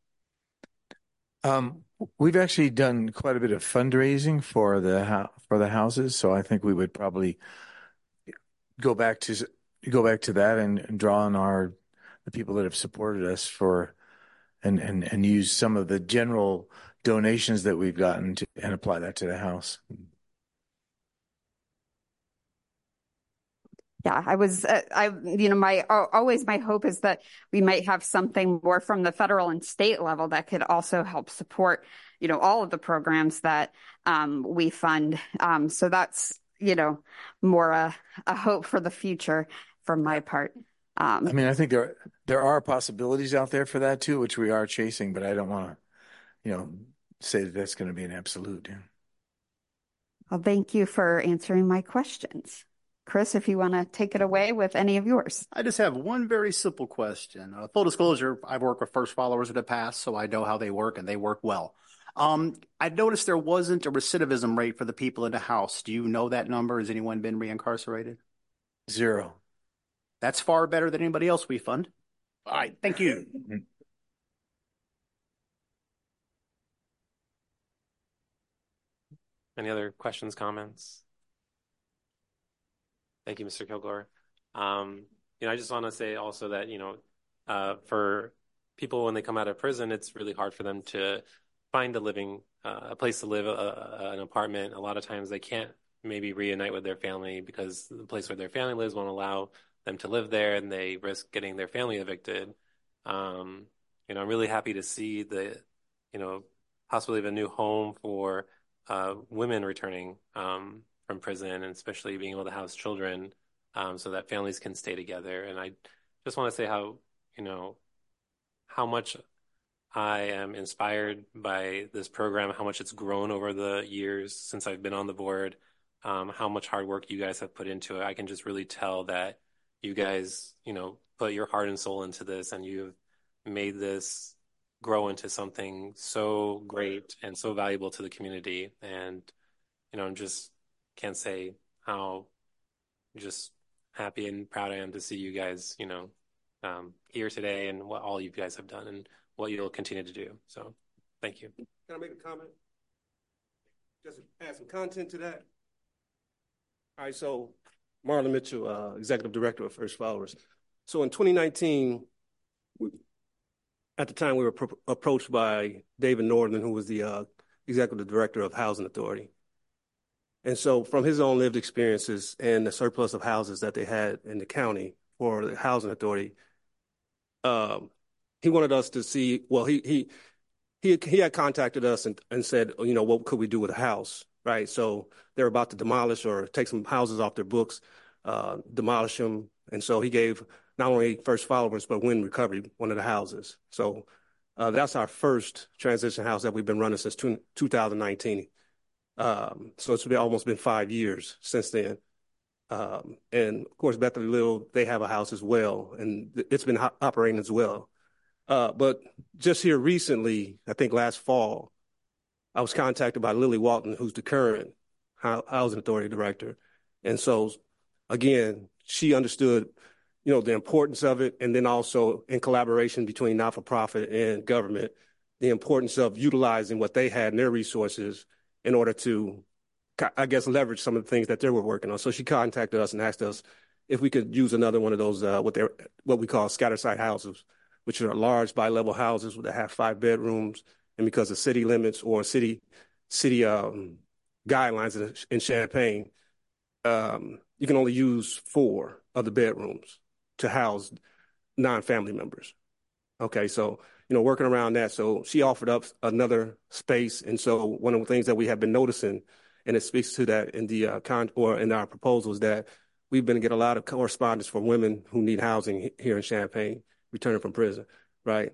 Speaker 11: Um, we've actually done quite a bit of fundraising for the ho- for the houses, so I think we would probably go back to go back to that and, and draw on our the people that have supported us for and and and use some of the general donations that we've gotten to and apply that to the house.
Speaker 9: Yeah, I was, uh, I, you know, my, always my hope is that we might have something more from the federal and state level that could also help support, you know, all of the programs that um, we fund. Um, so that's, you know, more a, a hope for the future from my part. Um,
Speaker 11: I mean, I think there there are possibilities out there for that too, which we are chasing, but I don't want to, you know, say that that's going to be an absolute. Yeah.
Speaker 9: Well, thank you for answering my questions. Chris, if you want to take it away with any of yours.
Speaker 1: I just have one very simple question. Uh, full disclosure, I've worked with first followers in the past, so I know how they work, and they work well. Um, I noticed there wasn't a recidivism rate for the people in the house. Do you know that number? Has anyone been reincarcerated?
Speaker 11: Zero.
Speaker 1: That's far better than anybody else we fund. All right, thank you.
Speaker 3: Any other questions, comments? Thank you, Mister Kilgore. Um, you know, I just want to say also that, you know, uh, for people when they come out of prison, it's really hard for them to find a living, uh, a place to live, uh, an apartment. A lot of times they can't maybe reunite with their family because the place where their family lives won't allow them to live there, and they risk getting their family evicted. Um, you know, I'm really happy to see the, you know, possibly of a new home for uh, women returning um, from prison, and especially being able to house children um, so that families can stay together. And I just want to say how, you know, how much I am inspired by this program, how much it's grown over the years since I've been on the board, um, how much hard work you guys have put into it. I can just really tell that you guys, you know, put your heart and soul into this, and you've made this grow into something so great and so valuable to the community. And, you know, I'm just can't say how just happy and proud I am to see you guys, you know, um, here today, and what all you guys have done and what you'll continue to do. So thank you.
Speaker 12: Can I make a comment? Just add some content to that. All right, so Marlon Mitchell, uh, Executive Director of First Followers. So in twenty nineteen, we, at the time we were pro- approached by David Northern, who was the uh, Executive Director of Housing Authority. And so from his own lived experiences and the surplus of houses that they had in the county for the Housing Authority, um, he wanted us to see, well, he he he he had contacted us and, and said, you know, what could we do with a house, right? So they're about to demolish or take some houses off their books, uh, demolish them. And so he gave not only First Followers, but Win Recovery one of the houses. So uh, that's our first transition house that we've been running since two, two thousand nineteen. Um, so it's been almost been five years since then. Um, and of course, Bethany Little, they have a house as well, and it's been ho- operating as well. Uh, but just here recently, I think last fall, I was contacted by Lily Walton, who's the current Housing Authority Director. And so, again, she understood, you know, the importance of it, and then also in collaboration between not-for-profit and government, the importance of utilizing what they had in their resources in order to, I guess, leverage some of the things that they were working on. So she contacted us and asked us if we could use another one of those, uh, what, they're, what we call scatter site houses, which are large bi-level houses that have five bedrooms. And because of city limits or city city um, guidelines in, in Champaign, um, you can only use four of the bedrooms to house non-family members. Okay, so, you know, working around that. So she offered up another space. And so one of the things that we have been noticing, and it speaks to that in the uh, con or in our proposals, that we've been to get a lot of correspondence from women who need housing here in Champaign, returning from prison, right?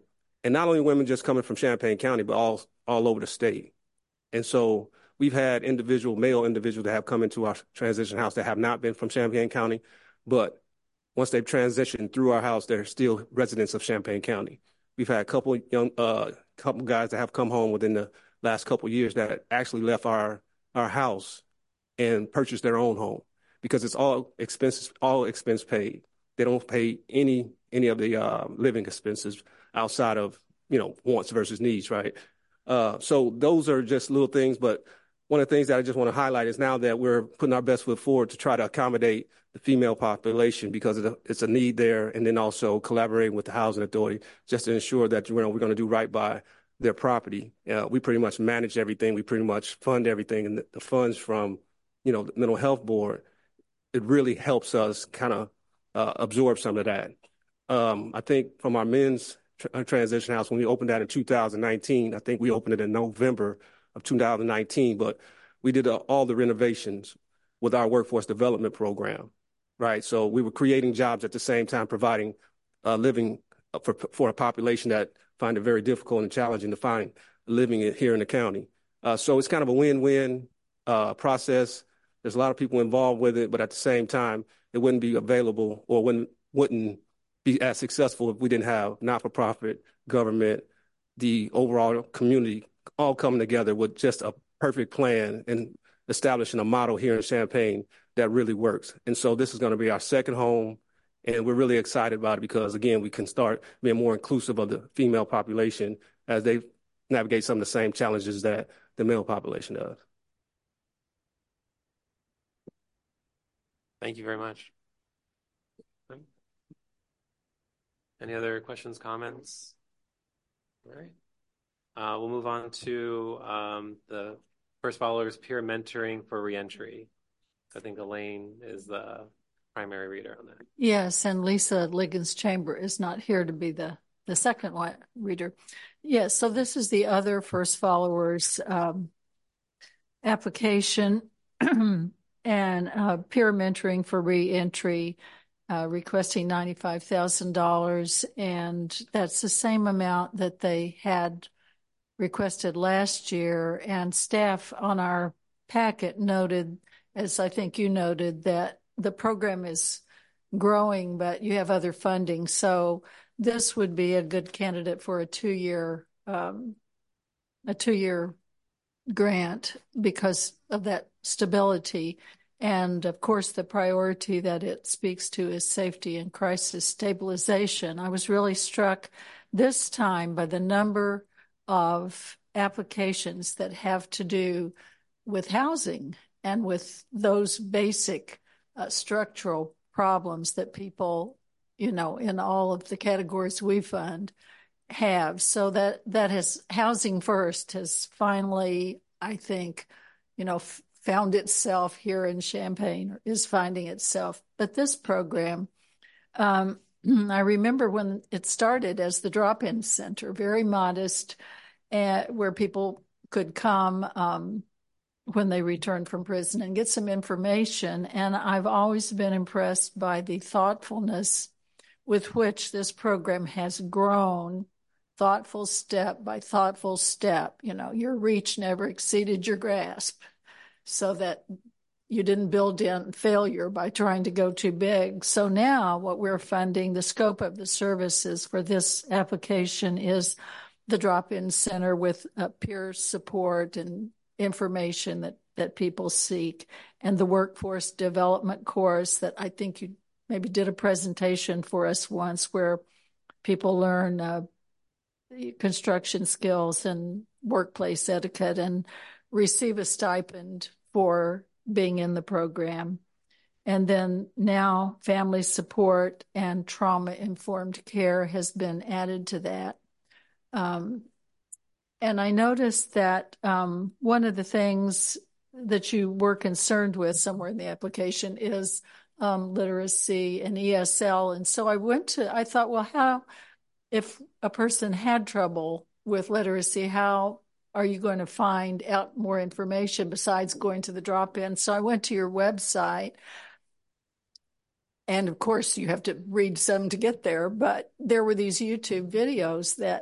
Speaker 12: And not only women just coming from Champaign County, but all, all over the state. And so we've had individual, male individuals that have come into our transition house that have not been from Champaign County, but once they've transitioned through our house, they're still residents of Champaign County. We've had a couple young, uh, couple guys that have come home within the last couple of years that actually left our, our house and purchased their own home because it's all expenses, all expense paid. They don't pay any, any of the uh, living expenses outside of, you know, wants versus needs, right? Uh, so those are just little things, but one of the things that I just want to highlight is now that we're putting our best foot forward to try to accommodate the female population because it's a need there, and then also collaborating with the Housing Authority just to ensure that, you know, we're going to do right by their property. Uh, we pretty much manage everything. We pretty much fund everything, and the, the funds from, you know, the Mental Health Board, it really helps us kind of uh, absorb some of that. Um, I think from our men's tr- transition house, when we opened that in two thousand nineteen, I think we opened it in November of two thousand nineteen, but we did uh, all the renovations with our workforce development program, right? So we were creating jobs at the same time, providing uh, living for, for a population that find it very difficult and challenging to find living here in the county. Uh, so it's kind of a win-win uh, process. There's a lot of people involved with it, but at the same time, it wouldn't be available or wouldn't, wouldn't be as successful if we didn't have not-for-profit, government, the overall community all coming together with just a perfect plan and establishing a model here in Champaign that really works. And so this is going to be our second home, and we're really excited about it because, again, we can start being more inclusive of the female population as they navigate some of the same challenges that the male population does.
Speaker 3: Thank you very much. Any other questions, comments? All right. Uh, we'll move on to um, the First Followers peer mentoring for reentry. I think Elaine is the primary reader on that.
Speaker 6: Yes, and Lisa Liggins Chamber is not here to be the, the second one reader. Yes, so this is the other First Followers um, application and uh, peer mentoring for reentry. Uh, requesting ninety-five thousand dollars, and that's the same amount that they had requested last year. And staff on our packet noted, as I think you noted, that the program is growing, but you have other funding. So this would be a good candidate for a two-year um, a two-year grant because of that stability. And of course, the priority that it speaks to is safety and crisis stabilization. I was really struck this time by the number of applications that have to do with housing and with those basic uh, structural problems that people, you know, in all of the categories we fund have. So that, that has, Housing First has finally, I think, you know, f- found itself here in Champaign, or is finding itself. But this program, um, I remember when it started as the drop-in center, very modest, uh, where people could come um, when they returned from prison and get some information. And I've always been impressed by the thoughtfulness with which this program has grown, thoughtful step by thoughtful step. You know, your reach never exceeded your grasp, so that you didn't build in failure by trying to go too big. So now what we're funding, the scope of the services for this application is the drop-in center with uh, peer support and information that, that people seek, and the workforce development course that I think you maybe did a presentation for us once, where people learn uh, construction skills and workplace etiquette and receive a stipend for being in the program. And then now family support and trauma-informed care has been added to that. Um, and I noticed that um, one of the things that you were concerned with somewhere in the application is um, literacy and E S L. And so I went to, I thought, well, how, if a person had trouble with literacy, how are you going to find out more information besides going to the drop-in? So I went to your website, and of course you have to read some to get there, but there were these YouTube videos that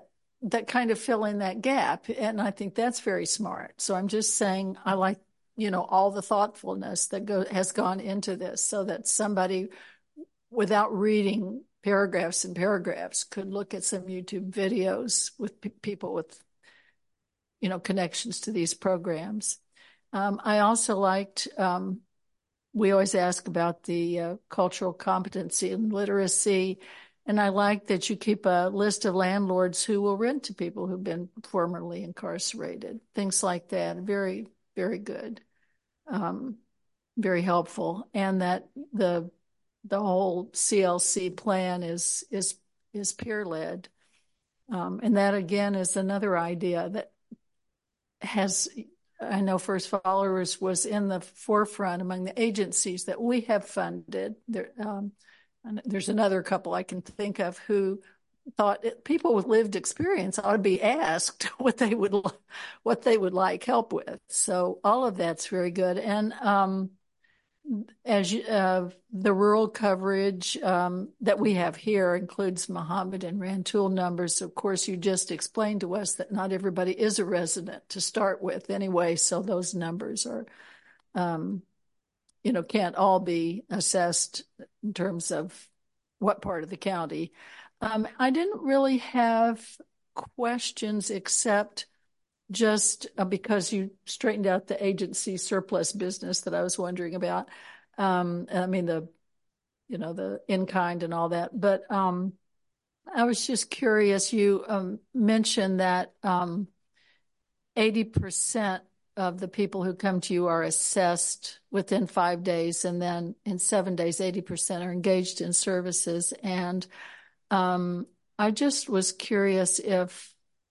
Speaker 6: that kind of fill in that gap. And I think that's very smart. So I'm just saying, I like, you know, all the thoughtfulness that go, has gone into this so that somebody without reading paragraphs and paragraphs could look at some YouTube videos with p- people with, you know, connections to these programs. Um, I also liked, um, we always ask about the uh, cultural competency and literacy. And I like that you keep a list of landlords who will rent to people who've been formerly incarcerated, things like that. Very, very good. Um, very helpful. And that the the whole C L C plan is is is peer-led. Um, and that again is another idea that has, I know First Followers was in the forefront among the agencies that we have funded. There, um, and there's another couple I can think of who thought it, people with lived experience ought to be asked what they would what they would like help with. So all of that's very good. And um, as you, uh, the rural coverage um, that we have here includes Muhammad and Rantoul numbers. Of course, you just explained to us that not everybody is a resident to start with anyway, so those numbers are, um, you know, can't all be assessed in terms of what part of the county. Um, I didn't really have questions except just uh, because you straightened out the agency surplus business that I was wondering about. Um, I mean, the, you know, the in-kind and all that. But um, I was just curious, you um, mentioned that um, eighty percent of the people who come to you are assessed within five days. And then in seven days, eighty percent are engaged in services. And um, I just was curious if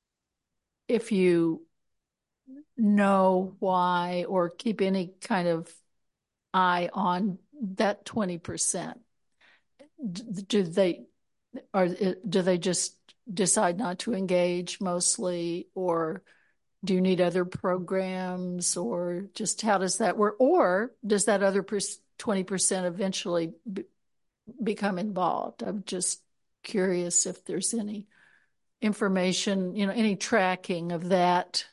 Speaker 6: if you know why or keep any kind of eye on that twenty percent. Do they or do they just decide not to engage mostly, or do you need other programs, or just how does that work? Or does that other twenty percent eventually be, become involved? I'm just curious if there's any information, you know, any tracking of that.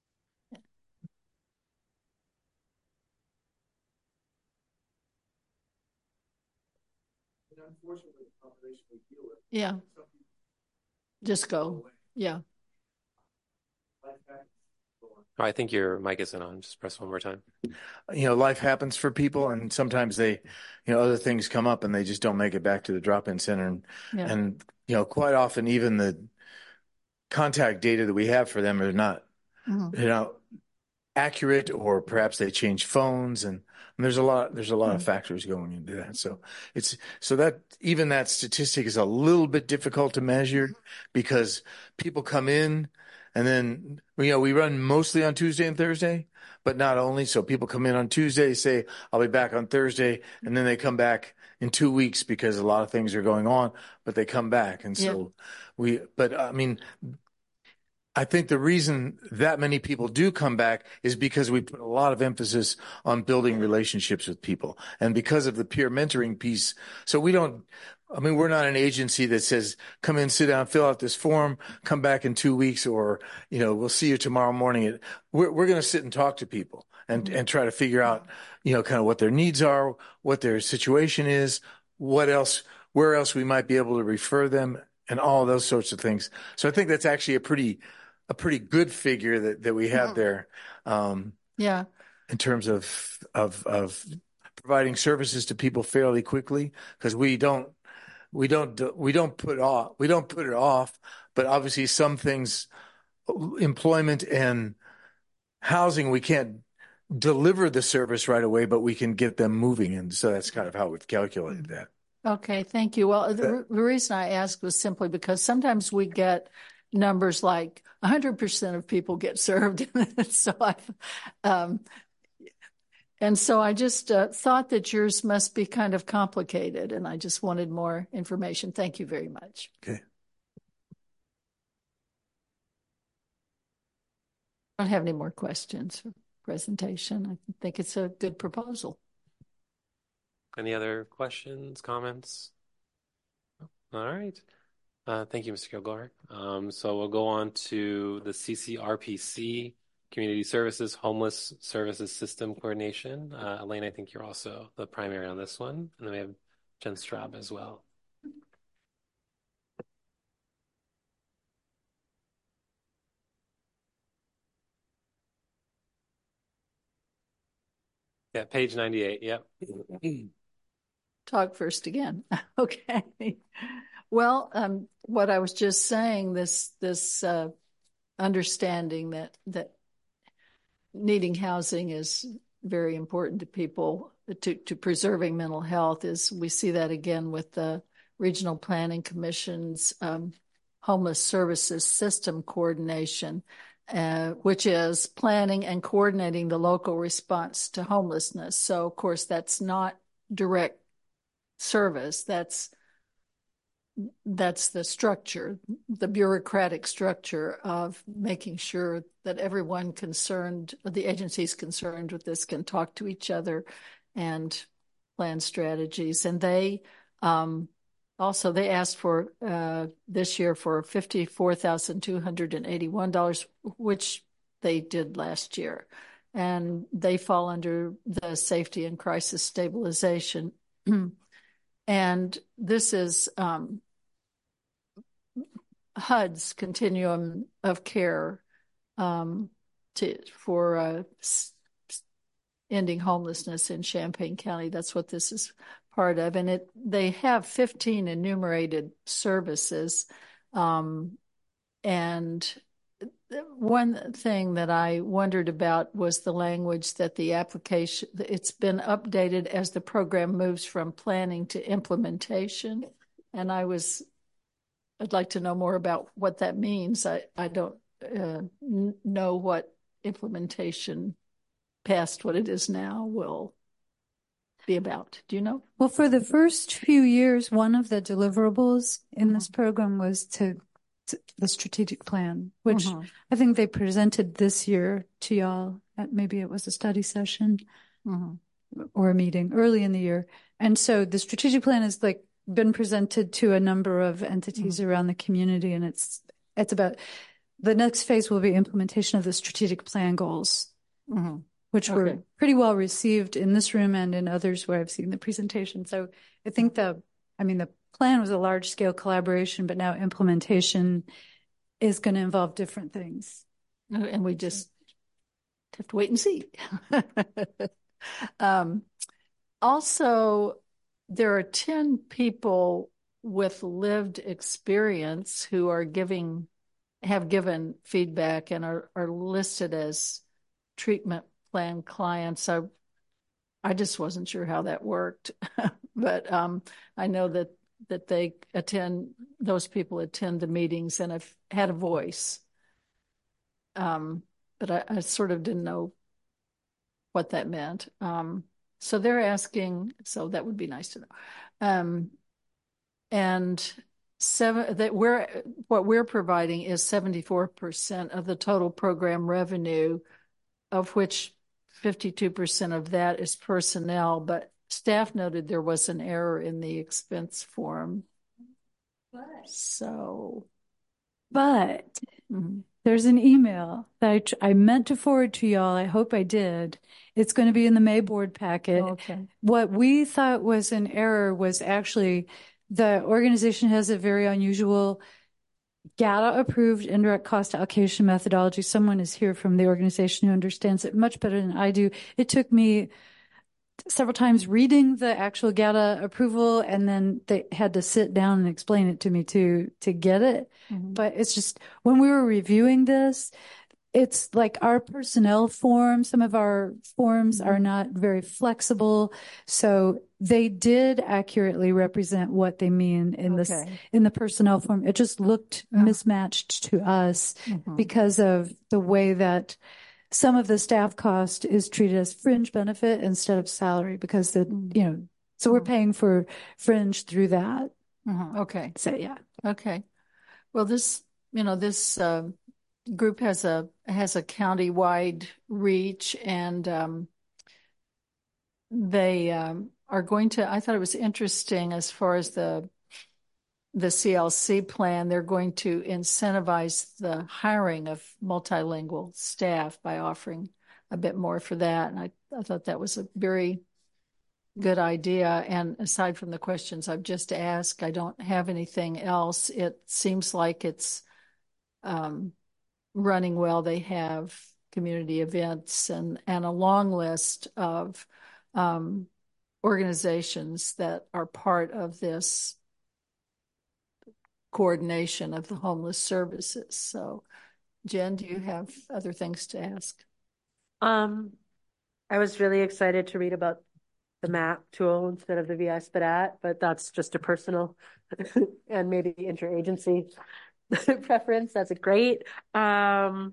Speaker 6: Yeah. Just go. Yeah.
Speaker 3: Oh, I think your mic isn't on. Just press one more time.
Speaker 11: You know, life happens for people, and sometimes they, you know, other things come up and they just don't make it back to the drop-in center. And,
Speaker 6: Yeah.
Speaker 11: and you know, quite often even the contact data that we have for them are not,
Speaker 6: Mhm.
Speaker 11: you know, accurate, or perhaps they change phones, and, and there's a lot there's a lot of factors going into that. So it's so that even that statistic is a little bit difficult to measure, because people come in and then, you know, we run mostly on Tuesday and Thursday, but not only. So people come in on Tuesday, say, I'll be back on Thursday, and then they come back in two weeks because a lot of things are going on, but they come back. And so
Speaker 6: Yeah.
Speaker 11: we, but I mean, I think the reason that many people do come back is because we put a lot of emphasis on building relationships with people, and because of the peer mentoring piece. So we don't, I mean, we're not an agency that says, come in, sit down, fill out this form, come back in two weeks, or, you know, we'll see you tomorrow morning. We're, we're going to sit and talk to people and,
Speaker 6: Mhm.
Speaker 11: and try to figure out, you know, kind of what their needs are, what their situation is, what else, where else we might be able to refer them, and all those sorts of things. So I think that's actually a pretty, a pretty good figure that, that we have there, um,
Speaker 6: Yeah.
Speaker 11: in terms of, of, of providing services to people fairly quickly, because we don't, we don't, do- we don't put off, we don't put it off, but obviously some things, employment and housing, we can't deliver the service right away, but we can get them moving. And so that's kind of how we've calculated that.
Speaker 6: Okay, thank you. Well, the, the reason I asked was simply because sometimes we get numbers like one hundred percent of people get served. so I, um, and so I just uh, thought that yours must be kind of complicated, and I just wanted more information. Thank you very much.
Speaker 11: Okay.
Speaker 6: I don't have any more questions for presentation. I think it's a good proposal.
Speaker 3: Any other questions, comments? All right. Uh, thank you, Mister Kilgore. Um, so we'll go on to the C C R P C, Community Services Homeless Services System Coordination. Uh, Elaine, I think you're also the primary on this one. And then we have Jen Straub as well. Yeah, page ninety-eight. Yep.
Speaker 6: Talk first again. Okay. Well, um, what I was just saying, this this uh, understanding that that needing housing is very important to people, to to preserving mental health, is we see that again with the Regional Planning Commission's um, Homeless Services System Coordination, uh, which is planning and coordinating the local response to homelessness. So, of course, that's not direct service. That's that's the structure, the bureaucratic structure of making sure that everyone concerned, the agencies concerned with this, can talk to each other and plan strategies. And they um, also, they asked for uh, this year for fifty-four thousand two hundred eighty-one dollars, which they did last year. And they fall under the Safety and Crisis Stabilization. And this is um, H U D's continuum of care um, to, for uh, s- ending homelessness in Champaign County. That's what this is part of. And it they have fifteen enumerated services. Um, and one thing that I wondered about was the language that the application, it's been updated as the program moves from planning to implementation. And I was I'd like to know more about what that means. I, I don't uh, n- know what implementation past what it is now will be about. Do you know?
Speaker 2: Well, for the first few years, one of the deliverables in mm-hmm. this program was to, to the strategic plan, which mm-hmm. I think they presented this year to y'all at, maybe it was a study session mm-hmm. or a meeting early in the year. And so the strategic plan is like been presented to a number of entities mm-hmm. around the community, and it's it's about the next phase will be implementation of the strategic plan goals, mm-hmm. which okay. were pretty well received in this room and in others where I've seen the presentation. So I think the I mean the plan was a large scale collaboration, but now implementation is going to involve different things,
Speaker 6: and we just have to wait and see. um, also, there are ten people with lived experience who are giving, have given feedback and are, are listed as treatment plan clients. I, I just wasn't sure how that worked, but um, I know that, that they attend, those people attend the meetings and have had a voice. Um, but I, I sort of didn't know what that meant. Um, So they're asking, so that would be nice to know. Um, and seven, that we're, what we're providing is seventy-four percent of the total program revenue, of which fifty-two percent of that is personnel, but staff noted there was an error in the expense form.
Speaker 2: But,
Speaker 6: so,
Speaker 2: but
Speaker 6: mm-hmm.
Speaker 2: there's an email that I, tr- I meant to forward to y'all. I hope I did. It's going to be in the May board packet.
Speaker 6: Okay.
Speaker 2: What we thought was an error was actually the organization has a very unusual G A T A-approved indirect cost allocation methodology. Someone is here from the organization who understands it much better than I do. It took me several times reading the actual G A T A approval, and then they had to sit down and explain it to me to to get it. Mm-hmm. But it's just, when we were reviewing this, it's like our personnel form, some of our forms mm-hmm. are not very flexible. So they did accurately represent what they mean in okay. this, in the personnel form. It just looked oh. mismatched to us mm-hmm. because of the way that some of the staff cost is treated as fringe benefit instead of salary, because the, mm-hmm. you know, so we're paying for fringe through that.
Speaker 6: Mm-hmm. Okay.
Speaker 2: So, yeah.
Speaker 6: Okay. Well, this, you know, this, uh, group has a has a county-wide reach, and um, they um, are going to. I thought it was interesting as far as the the C L C plan, they're going to incentivize the hiring of multilingual staff by offering a bit more for that. And I, I thought that was a very good idea. And aside from the questions I've just asked, I don't have anything else. It seems like it's um, running well. They have community events and, and a long list of um, organizations that are part of this coordination of the homeless services. So, Jen, do you have other things to ask?
Speaker 5: Um, I was really excited to read about the MAP tool instead of the V I S P D A T, but that's just a personal and maybe interagency preference. That's a great. Um,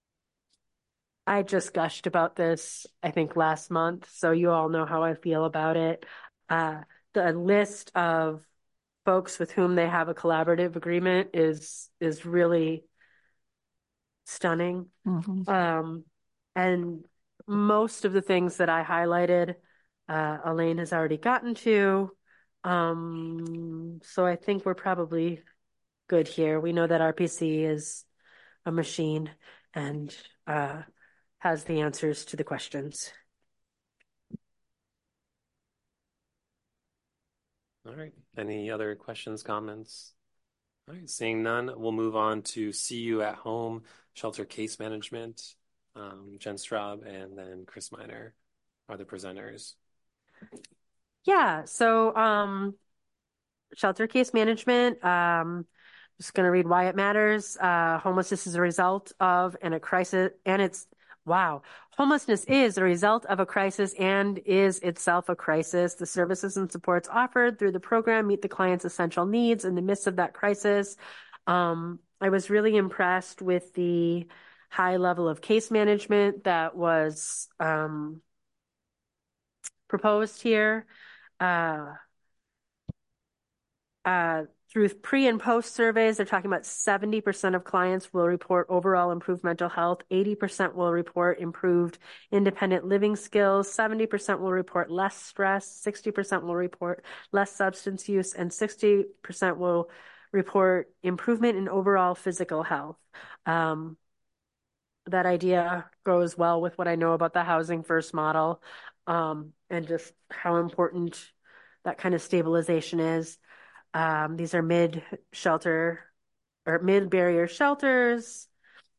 Speaker 5: I just gushed about this, I think, last month, so you all know how I feel about it. Uh, the list of folks with whom they have a collaborative agreement is is really stunning.
Speaker 6: Mm-hmm.
Speaker 5: Um, and most of the things that I highlighted, uh, Elaine has already gotten to. Um, so I think we're probably good here. We know that R P C is a machine and uh, has the answers to the questions.
Speaker 3: All right. Any other questions, comments? All right. Seeing none, we'll move on to See You at Home, Shelter Case Management. Um, Jen Straub and then Chris Miner are the presenters.
Speaker 5: Yeah. So um, Shelter Case Management, um, just going to read why it matters. Uh, homelessness is a result of and a crisis, and it's Wow. Homelessness is a result of a crisis and is itself a crisis. The services and supports offered through the program meet the client's essential needs in the midst of that crisis. Um, I was really impressed with the high level of case management that was um, proposed here. Uh, uh, Through pre and post surveys, they're talking about seventy percent of clients will report overall improved mental health, eighty percent will report improved independent living skills, seventy percent will report less stress, sixty percent will report less substance use, and sixty percent will report improvement in overall physical health. Um, that idea goes well with what I know about the Housing First model, um, and just how important that kind of stabilization is. Um, these are mid-shelter or mid-barrier shelters.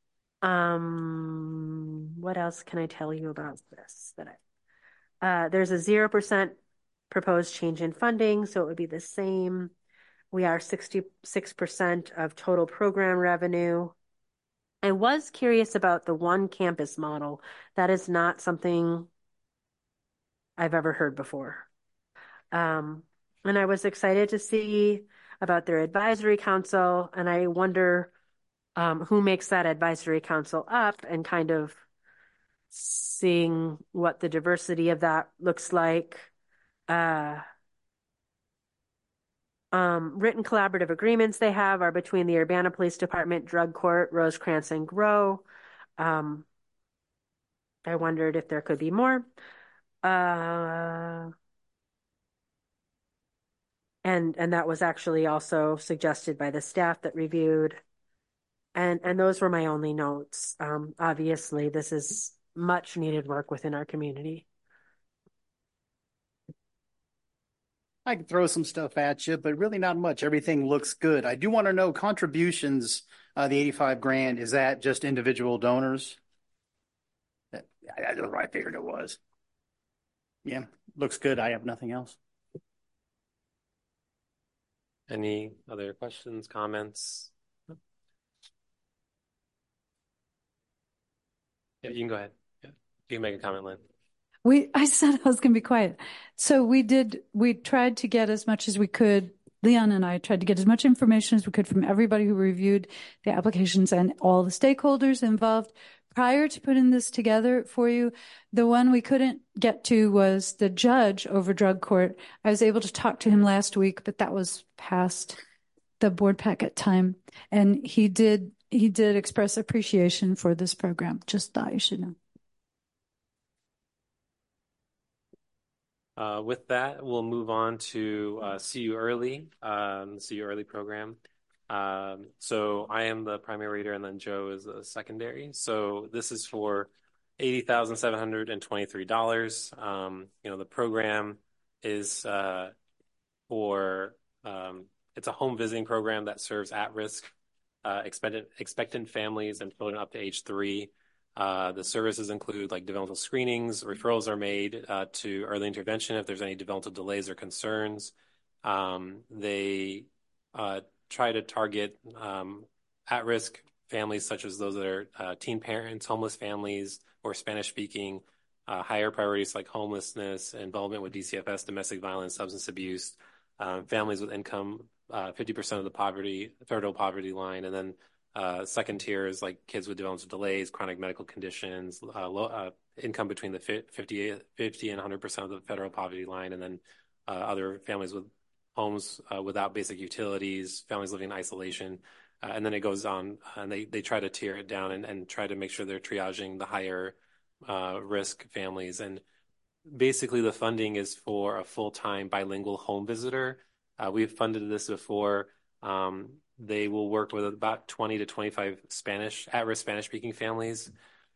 Speaker 5: Um, what else can I tell you about this? That I, uh, there's a zero percent proposed change in funding, so it would be the same. We are sixty-six percent of total program revenue. I was curious about the one campus model. That is not something I've ever heard before. Um, and I was excited to see about their advisory council, and I wonder um, who makes that advisory council up and kind of seeing what the diversity of that looks like. Uh, um, written collaborative agreements they have are between the Urbana Police Department, Drug Court, Rosecrans, and Grow. Um, I wondered if there could be more. Uh, And and that was actually also suggested by the staff that reviewed. And and those were my only notes. Um, obviously, this is much needed work within our community.
Speaker 1: I can throw some stuff at you, but really not much. Everything looks good. I do want to know contributions, uh, the eighty-five grand, is that just individual donors? That, that's what I figured it was. Yeah, looks good. I have nothing else.
Speaker 3: Any other questions, comments? Yeah, you can go ahead. Yeah, you can make a comment, Lynn.
Speaker 2: We, I said I was going to be quiet. So we did, we tried to get as much as we could. Leon and I tried to get as much information as we could from everybody who reviewed the applications and all the stakeholders involved prior to putting this together for you. The one we couldn't get to was the judge over Drug Court. I was able to talk to him last week, but that was past the board packet time. And he did, he did express appreciation for this program. Just thought you should know.
Speaker 3: Uh, with that, we'll move on to uh, See You Early, um, the See You Early program. Um, so I am the primary reader, and then Joe is the secondary. So this is for eighty thousand seven hundred twenty-three dollars. Um, you know, the program is uh, for um, it's a home visiting program that serves at-risk uh, expectant expectant families and children up to age three. Uh, the services include like developmental screenings. Referrals are made uh, to early intervention if there's any developmental delays or concerns. Um, they uh, try to target um, at-risk families such as those that are uh, teen parents, homeless families, or Spanish-speaking. Uh, higher priorities like homelessness, involvement with D C F S, domestic violence, substance abuse, um, families with income uh, fifty percent of the poverty, federal poverty line, and then Uh, second tier is like kids with developmental delays, chronic medical conditions, uh, low, uh, income between the fifty, fifty and one hundred percent of the federal poverty line, and then uh, other families with homes uh, without basic utilities, families living in isolation. Uh, and then it goes on, and they, they try to tier it down and, and try to make sure they're triaging the higher uh, risk families. And basically, the funding is for a full-time bilingual home visitor. Uh, we've funded this before. Um, They will work with about twenty to twenty-five Spanish, at-risk Spanish-speaking families.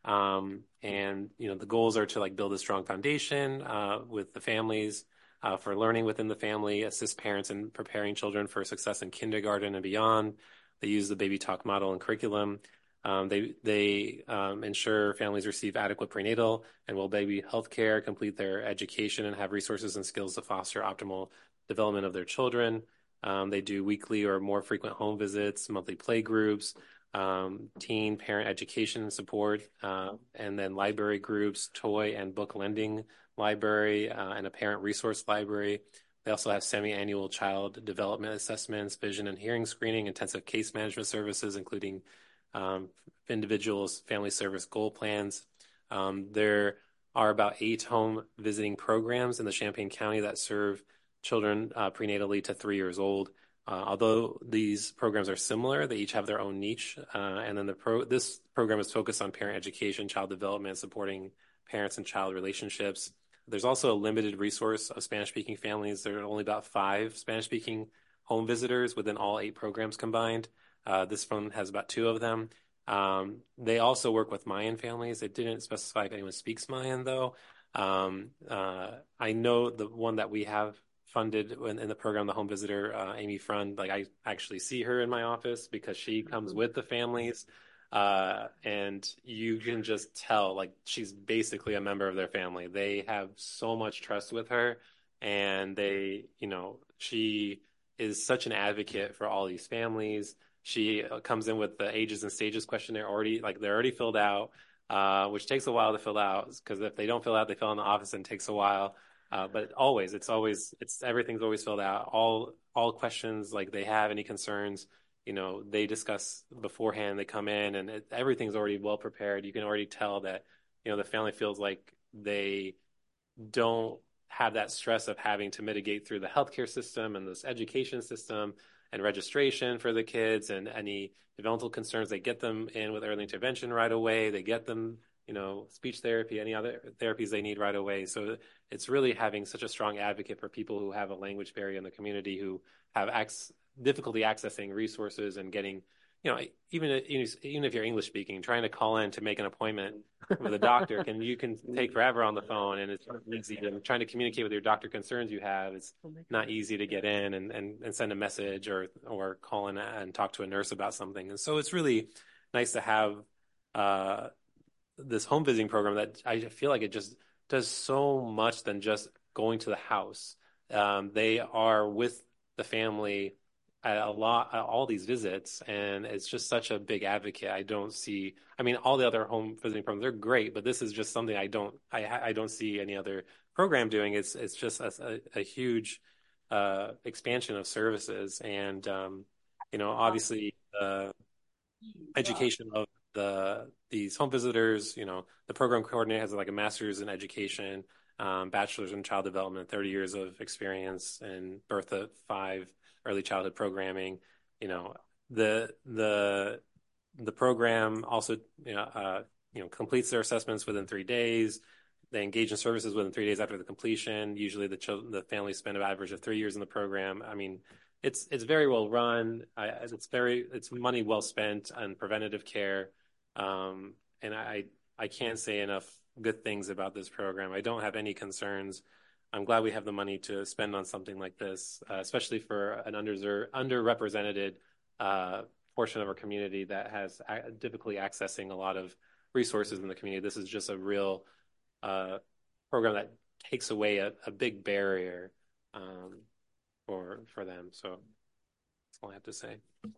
Speaker 3: Um, and, you know, the goals are to like build a strong foundation uh, with the families uh, for learning within the family, assist parents in preparing children for success in kindergarten and beyond. They use the Baby Talk model and curriculum. Um, they they um, ensure families receive adequate prenatal and well baby health care, complete their education, and have resources and skills to foster optimal development of their children. Um, they do weekly or more frequent home visits, monthly play groups, um, teen parent education support, uh, and then library groups, toy and book lending library, uh, and a parent resource library. They also have semi-annual child development assessments, vision and hearing screening, intensive case management services, including um, individuals' family service goal plans. Um, there are about eight home visiting programs in the Champaign County that serve children uh, prenatally to three years old. Uh, although these programs are similar, they each have their own niche. Uh, and then the pro this program is focused on parent education, child development, supporting parents and child relationships. There's also a limited resource of Spanish-speaking families. There are only about five Spanish-speaking home visitors within all eight programs combined. Uh, this one has about two of them. Um, they also work with Mayan families. It didn't specify if anyone speaks Mayan, though. Um, uh, I know the one that we have funded in, in the program, the home visitor, uh, Amy Frund, like I actually see her in my office because she comes with the families. Uh, and you can just tell, like, she's basically a member of their family. They have so much trust with her, and they, you know, she is such an advocate for all these families. She comes in with the ages and stages questionnaire already, like they're already filled out, uh, which takes a while to fill out because if they don't fill out, they fill in the office and it takes a while. Uh, but always, it's always, it's everything's always filled out. All all questions, like they have any concerns, you know, they discuss beforehand. They come in and it, everything's already well prepared. You can already tell that, you know, the family feels like they don't have that stress of having to mitigate through the healthcare system and this education system and registration for the kids and any developmental concerns. They get them in with early intervention right away. They get them, you know, speech therapy, any other therapies they need right away. So it's really having such a strong advocate for people who have a language barrier in the community, who have ac- difficulty accessing resources and getting, you know, even, even if you're English speaking, trying to call in to make an appointment with a doctor can, you can take forever on the phone, and it's easy to trying to communicate with your doctor concerns you have. It's not easy to get in and, and, and send a message or, or call in and talk to a nurse about something. And so it's really nice to have, uh, this home visiting program that I feel like it just does so much than just going to the house. Um, they are with the family at a lot, at all these visits, and it's just such a big advocate. I don't see, I mean, all the other home visiting programs, they're great, but this is just something I don't, I, I don't see any other program doing. It's, it's just a, a, a huge uh, expansion of services. And, um, you know, obviously, uh, education of the these home visitors, you know, the program coordinator has like a master's in education, um, bachelor's in child development, thirty years of experience in Bertha five early childhood programming. You know, the the the program also, you know, uh, you know, completes their assessments within three days. they engage in services within three days after the completion. Usually the children, the families spend an average of three years in the program. I mean, it's it's very well run. I, it's very it's money well spent on preventative care, um, and I I can't say enough good things about this program. I don't have any concerns. I'm glad we have the money to spend on something like this, uh, especially for an under underrepresented uh, portion of our community that has a- difficulty accessing a lot of resources in the community. This is just a real uh, program that takes away a, a big barrier um, for for them. So that's all I have to say.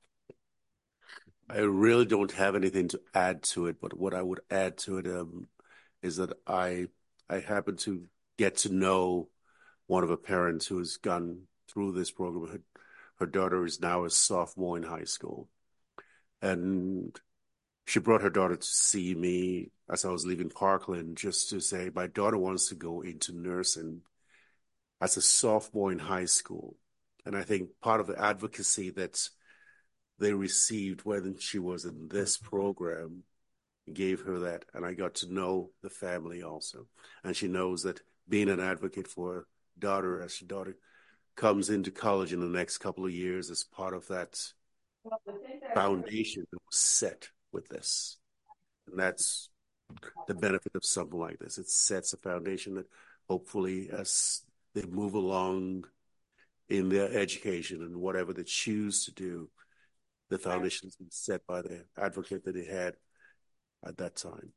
Speaker 13: I really don't have anything to add to it, but what I would add to it um, is that I I happen to get to know one of the parents who has gone through this program. Her, her daughter is now a sophomore in high school, and she brought her daughter to see me as I was leaving Parkland, just to say, my daughter wants to go into nursing as a sophomore in high school. And I think part of the advocacy that they received when she was in this program gave her that. And I got to know the family also. And she knows that being an advocate for her daughter, as her daughter comes into college in the next couple of years, is part of that foundation that was set with this. And that's the benefit of something like this. It sets a foundation that hopefully, as they move along in their education and whatever they choose to do, the foundation has been set by the advocate that they had at that time.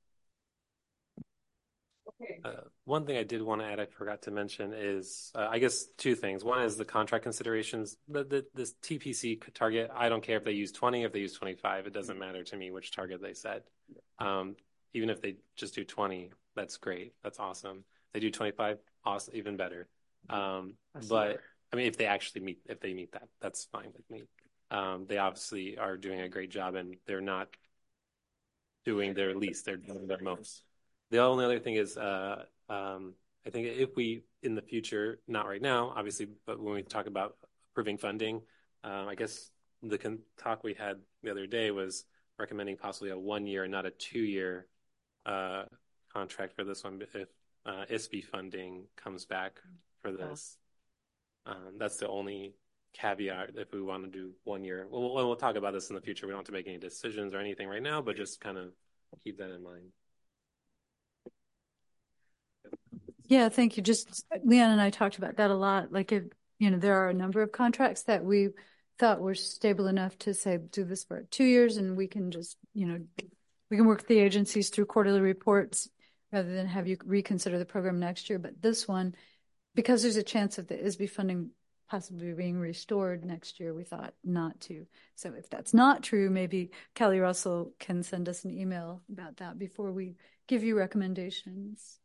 Speaker 3: Uh, one thing I did want to add, I forgot to mention, is uh, I guess two things. One is the contract considerations. The, the this T P C target, I don't care if they use twenty, if they use twenty-five. It doesn't matter to me which target they set. Um, even if they just do twenty, that's great. That's awesome. If they do twenty-five, awesome, even better. Um, but I mean, if they actually meet, if they meet that, that's fine with me. Um, they obviously are doing a great job, and they're not doing their least; they're doing their most. The only other thing is, uh, um, I think if we, in the future, not right now, obviously, but when we talk about approving funding, um, I guess the con- talk we had the other day was recommending possibly a one-year, not a two-year uh, contract for this one if uh, I S B funding comes back for this. Um, that's the only caveat if we want to do one year. We'll, we'll talk about this in the future. We don't have to make any decisions or anything right now, but just kind of keep that in mind.
Speaker 2: Yeah, thank you. Just Leanne and I talked about that a lot. Like, if, you know, there are a number of contracts that we thought were stable enough to say, do this for two years and we can just, you know, we can work with the agencies through quarterly reports rather than have you reconsider the program next year. But this one, because there's a chance of the I S B funding possibly being restored next year, we thought not to. So if that's not true, maybe Kelly Russell can send us an email about that before we give you recommendations.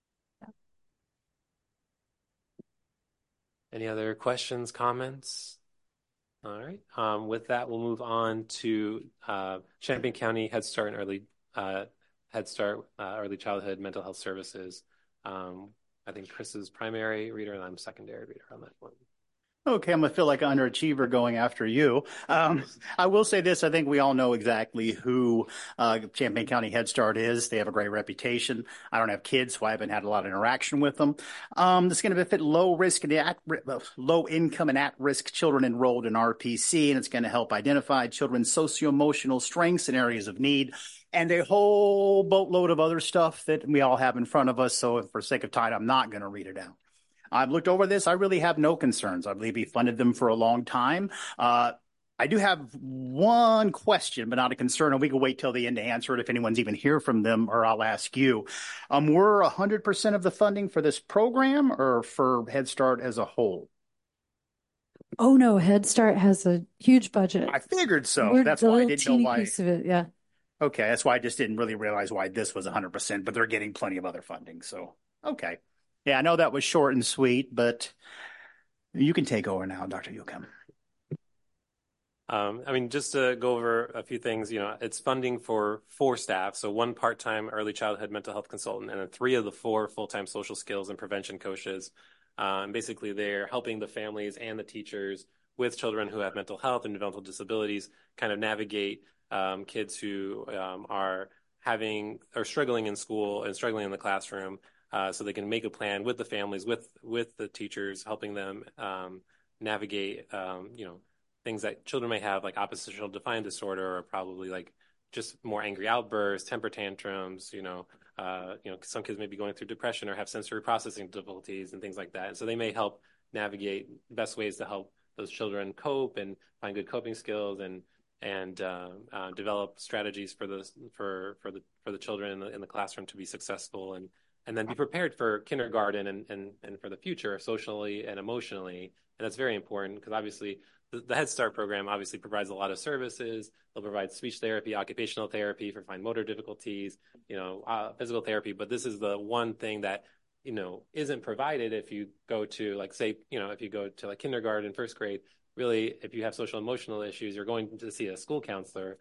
Speaker 3: Any other questions, comments? All right. Um, with that, we'll move on to uh, Champaign County Head Start and Early uh, Head Start, uh, Early Childhood Mental Health Services. Um, I think Chris is primary reader and I'm secondary reader on that one.
Speaker 1: Okay, I'm going to feel like an underachiever going after you. Um, I will say this. I think we all know exactly who uh, Champaign County Head Start is. They have a great reputation. I don't have kids, so I haven't had a lot of interaction with them. Um, it's going to benefit low risk and at, low income and at-risk children enrolled in R P C, and it's going to help identify children's socio-emotional strengths and areas of need, and a whole boatload of other stuff that we all have in front of us. So for sake of time, I'm not going to read it out. I've looked over this. I really have no concerns. I believe we funded them for a long time. Uh, I do have one question, but not a concern, and we can wait till the end to answer it if anyone's even hear from them, or I'll ask you. Um, were one hundred percent of the funding for this program or for Head Start as a whole?
Speaker 2: Oh, no. Head Start has a huge budget.
Speaker 1: I figured so.
Speaker 2: We're
Speaker 1: That's
Speaker 2: the
Speaker 1: why I
Speaker 2: little
Speaker 1: didn't know
Speaker 2: teeny
Speaker 1: why.
Speaker 2: piece of it, yeah.
Speaker 1: Okay, that's why I just didn't really realize why this was one hundred percent, but they're getting plenty of other funding. So, okay. Yeah, I know that was short and sweet, but you can take over now, Doctor Youkim.
Speaker 3: Um, I mean, just to go over a few things, you know, it's funding for four staff. So one part-time early childhood mental health consultant, and then three of the four full-time social skills and prevention coaches. Um, basically, they're helping the families and the teachers with children who have mental health and developmental disabilities kind of navigate um, kids who um, are having or struggling in school and struggling in the classroom. uh, so they can make a plan with the families, with with the teachers, helping them um, navigate, um, you know, things that children may have, like oppositional defiant disorder, or probably like just more angry outbursts, temper tantrums, you know, uh, you know, some kids may be going through depression or have sensory processing difficulties and things like that. And so they may help navigate best ways to help those children cope and find good coping skills and and uh, uh, develop strategies for the for for the for the children in the, in the classroom to be successful, and and then be prepared for kindergarten and and and for the future socially and emotionally. And that's very important because obviously the, the Head Start program obviously provides a lot of services. They'll provide speech therapy, occupational therapy for fine motor difficulties, you know, uh, physical therapy. But this is the one thing that, you know, isn't provided if you go to, like, say, you know, if you go to like kindergarten, first grade. Really, if you have social emotional issues, you're going to see a school counselor.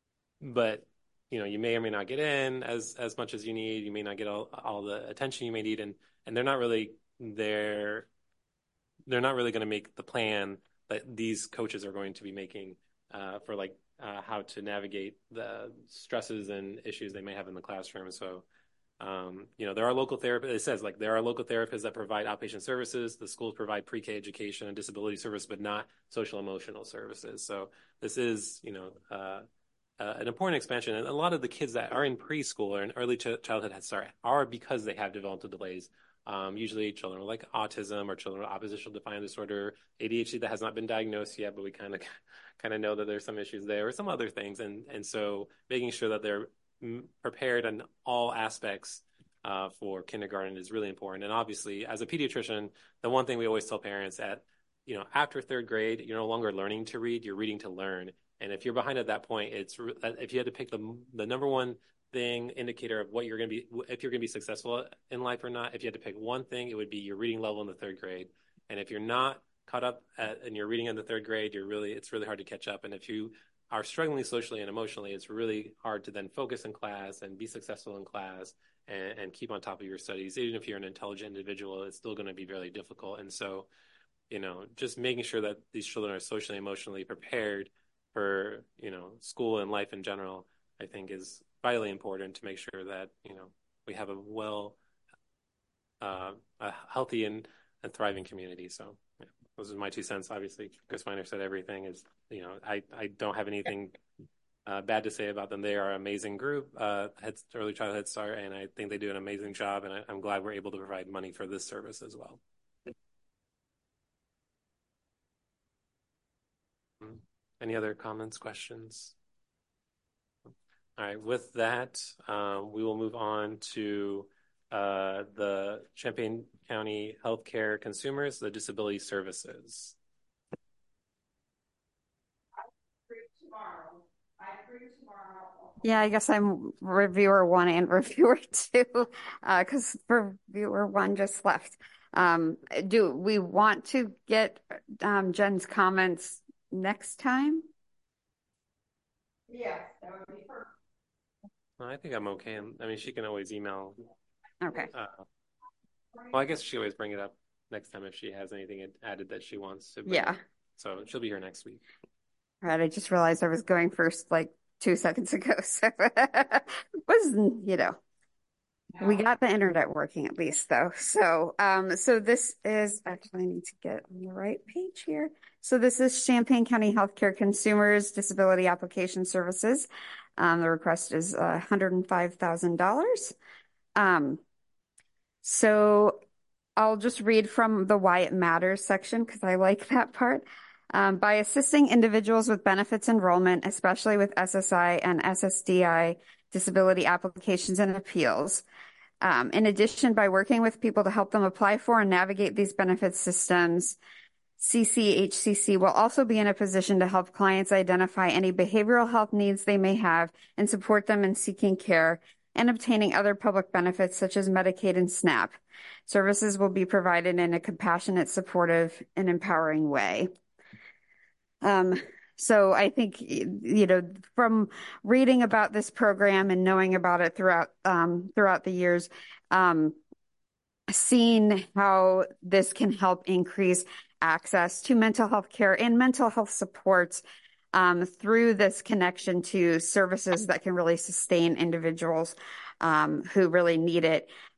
Speaker 3: But, you know, you may or may not get in as as much as you need. You may not get all, all the attention you may need, and and they're not really there. They're not really going to make the plan that these coaches are going to be making uh, for like uh, how to navigate the stresses and issues they may have in the classroom. So, um, you know, there are local therapists. It says like there are local therapists that provide outpatient services. The schools provide pre-K education and disability service, but not social emotional services. So this is, you know, uh, uh, an important expansion. And a lot of the kids that are in preschool or in early ch- childhood Head Start are because they have developmental delays. Um, usually children with like autism or children with oppositional defiant disorder, A D H D that has not been diagnosed yet, but we kind of kind of know that there's some issues there or some other things. And and so making sure that they're prepared in all aspects uh, for kindergarten is really important. And obviously, as a pediatrician, the one thing we always tell parents at, you know, after third grade, you're no longer learning to read, you're reading to learn. And if you're behind at that point, it's if you had to pick the the number one thing indicator of what you're going to be, if you're going to be successful in life or not, if you had to pick one thing, it would be your reading level in the third grade. And if you're not caught up at, and you're reading in the third grade, you're really, it's really hard to catch up. And if you are struggling socially and emotionally, it's really hard to then focus in class and be successful in class and, and keep on top of your studies. Even if you're an intelligent individual, it's still going to be really difficult. And so, you know, just making sure that these children are socially, emotionally prepared for, you know, school and life in general, I think is vitally important to make sure that, you know, we have a well, uh, a healthy and, and thriving community. So yeah, those are my two cents. Obviously, Chris Weiner said everything is, you know, I, I don't have anything uh, bad to say about them. They are an amazing group, uh, Head, Early Childhood Head Start, and I think they do an amazing job, and I, I'm glad we're able to provide money for this service as well. Any other comments, questions? All right, with that, um, we will move on to uh, the Champaign County Healthcare Consumers, the Disability Services.
Speaker 9: Yeah, I guess I'm reviewer one and reviewer two, because uh, reviewer one just left. Um, do we want to get um, Jen's comments next time?
Speaker 8: Yes, that would be perfect.
Speaker 3: I think I'm okay. I mean, she can always email.
Speaker 9: Okay.
Speaker 3: Uh, well, I guess she always bring it up next time if she has anything added that she wants to bring.
Speaker 9: Yeah.
Speaker 3: So she'll be here next week.
Speaker 9: All right. I just realized I was going first like two seconds ago. So was, you know, yeah. We got the internet working at least though. So, um, so this is actually I need to get on the right page here. So this is Champaign County Healthcare Consumers Disability Application Services. Um, the request is uh, one hundred five thousand dollars. Um, so I'll just read from the Why It Matters section because I like that part. Um, by assisting individuals with benefits enrollment, especially with S S I and S S D I disability applications and appeals. Um, in addition, by working with people to help them apply for and navigate these benefit systems, C C H C C will also be in a position to help clients identify any behavioral health needs they may have and support them in seeking care and obtaining other public benefits such as Medicaid and SNAP. Services will be provided in a compassionate, supportive, and empowering way. Um, so I think, you know, from reading about this program and knowing about it throughout, um, throughout the years, um, seeing how this can help increase access to mental health care and mental health supports um, through this connection to services that can really sustain individuals um, who really need it.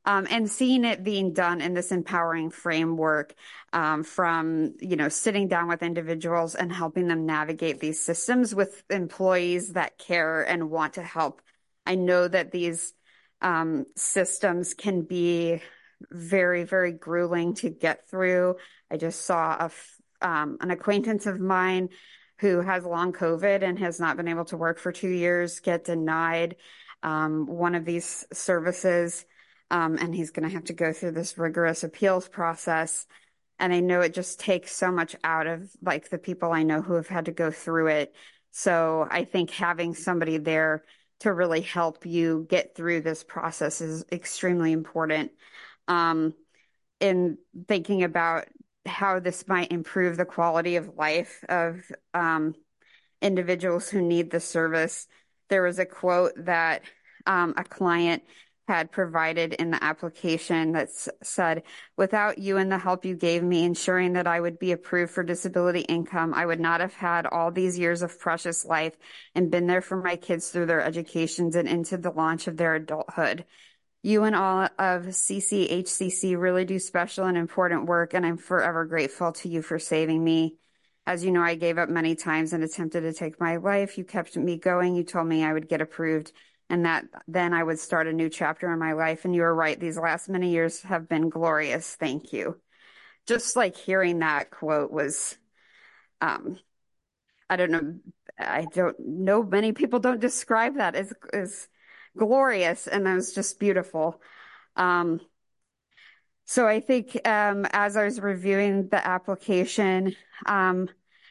Speaker 9: Um, and seeing it being done in this empowering framework, um, from, you know, sitting down with individuals and helping them navigate these systems with employees that care and want to help. I know that these um, systems can be very, very grueling to get through. I just saw a, um, an acquaintance of mine who has long COVID and has not been able to work for two years get denied um, one of these services. Um, and he's going to have to go through this rigorous appeals process. And I know it just takes so much out of like the people I know who have had to go through it. So I think having somebody there to really help you get through this process is extremely important. Um, in thinking about how this might improve the quality of life of um, individuals who need the service, there was a quote that um, a client had provided in the application that said, "Without you and the help you gave me ensuring that I would be approved for disability income, I would not have had all these years of precious life and been there for my kids through their educations and into the launch of their adulthood. You and all of C C H C C really do special and important work, and I'm forever grateful to you for saving me. As you know, I gave up many times and attempted to take my life. You kept me going. You told me I would get approved and that then I would start a new chapter in my life. And you were right. These last many years have been glorious. Thank you." Just like hearing that quote was, um, I don't know. I don't know. Many people don't describe that as, as glorious. And that was just beautiful. Um, so I think, um, as I was reviewing the application, um,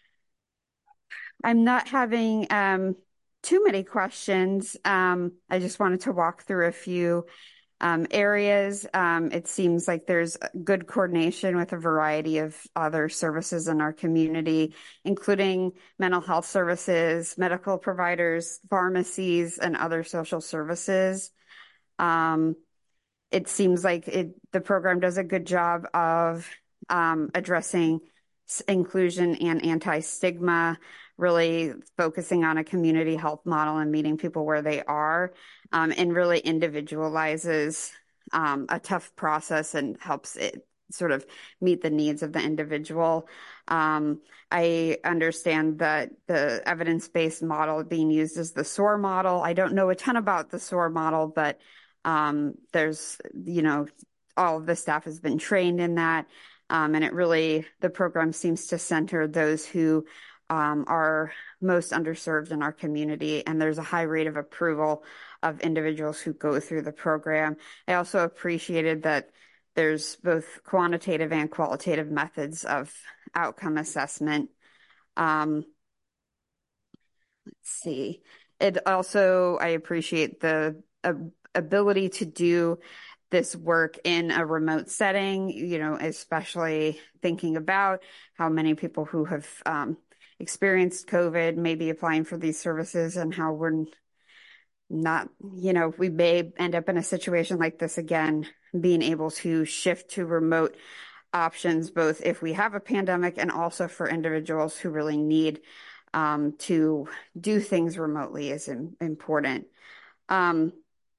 Speaker 9: I'm not having, um, too many questions. Um, I just wanted to walk through a few um, areas. Um, it seems like there's good coordination with a variety of other services in our community, including mental health services, medical providers, pharmacies, and other social services. Um, it seems like it, the program does a good job of um, addressing inclusion and anti-stigma, really focusing on a community health model and meeting people where they are, um, and really individualizes um, a tough process and helps it sort of meet the needs of the individual. Um, I understand that the evidence-based model being used is the S O A R model. I don't know a ton about the S O A R model, but um, there's, you know, all of the staff has been trained in that. Um, and it really, the program seems to center those who um, are most underserved in our community. And there's a high rate of approval of individuals who go through the program. I also appreciated that there's both quantitative and qualitative methods of outcome assessment. Um, let's see. It also, I appreciate the uh, ability to do this work in a remote setting, you know, especially thinking about how many people who have um, experienced COVID may be applying for these services and how we're not, you know, we may end up in a situation like this again, being able to shift to remote options, both if we have a pandemic and also for individuals who really need um, to do things remotely is important. Um,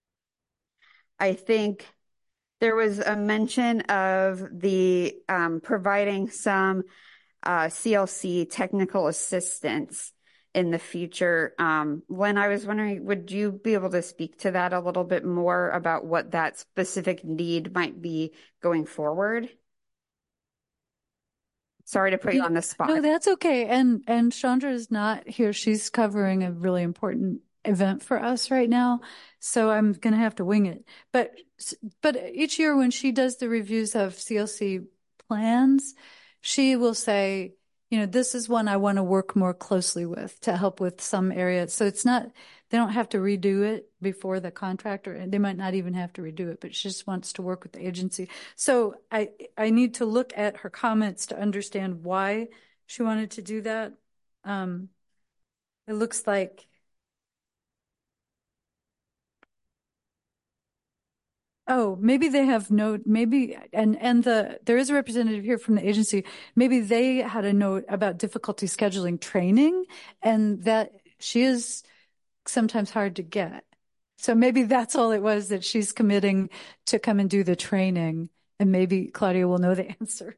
Speaker 9: I think there was a mention of the um, providing some uh, C L C technical assistance in the future. Um, Lynn, I was wondering, would you be able to speak to that a little bit more about what that specific need might be going forward? Sorry to put you on the spot.
Speaker 2: No, that's okay. And and Chandra is not here. She's covering a really important event for us right now, so I'm going to have to wing it. But but each year when she does the reviews of C L C plans, she will say, you know, this is one I want to work more closely with to help with some areas. So it's not, they don't have to redo it before the contractor, and they might not even have to redo it, but she just wants to work with the agency. So I I need to look at her comments to understand why she wanted to do that. Um, it looks like Oh, maybe they have note, maybe, and, and the, there is a representative here from the agency. Maybe they had a note about difficulty scheduling training, and that she is sometimes hard to get. So maybe that's all it was, that she's committing to come and do the training, and maybe Claudia will know the answer.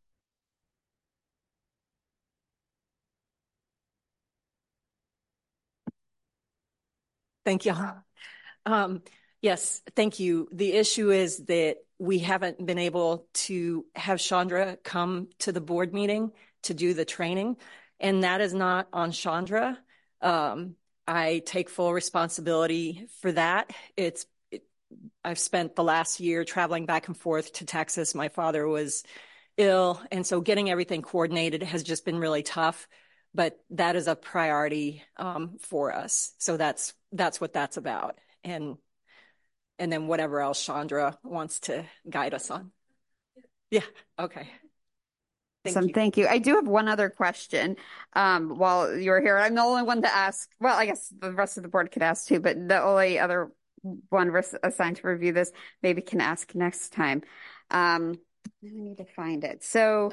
Speaker 14: Thank you. Um, yes, thank you. The issue is that we haven't been able to have Chandra come to the board meeting to do the training, and that is not on Chandra. Um, I take full responsibility for that. It's it, I've spent the last year traveling back and forth to Texas. My father was ill, and so getting everything coordinated has just been really tough. But that is a priority um, for us. So that's that's what that's about. And and then whatever else Chandra wants to guide us on. Yeah, okay. Thank
Speaker 9: Awesome,
Speaker 14: you.
Speaker 9: thank you. I do have one other question um, while you're here. I'm the only one to ask. Well, I guess the rest of the board could ask too, but the only other one assigned to review this maybe can ask next time. Um, I need to find it. So,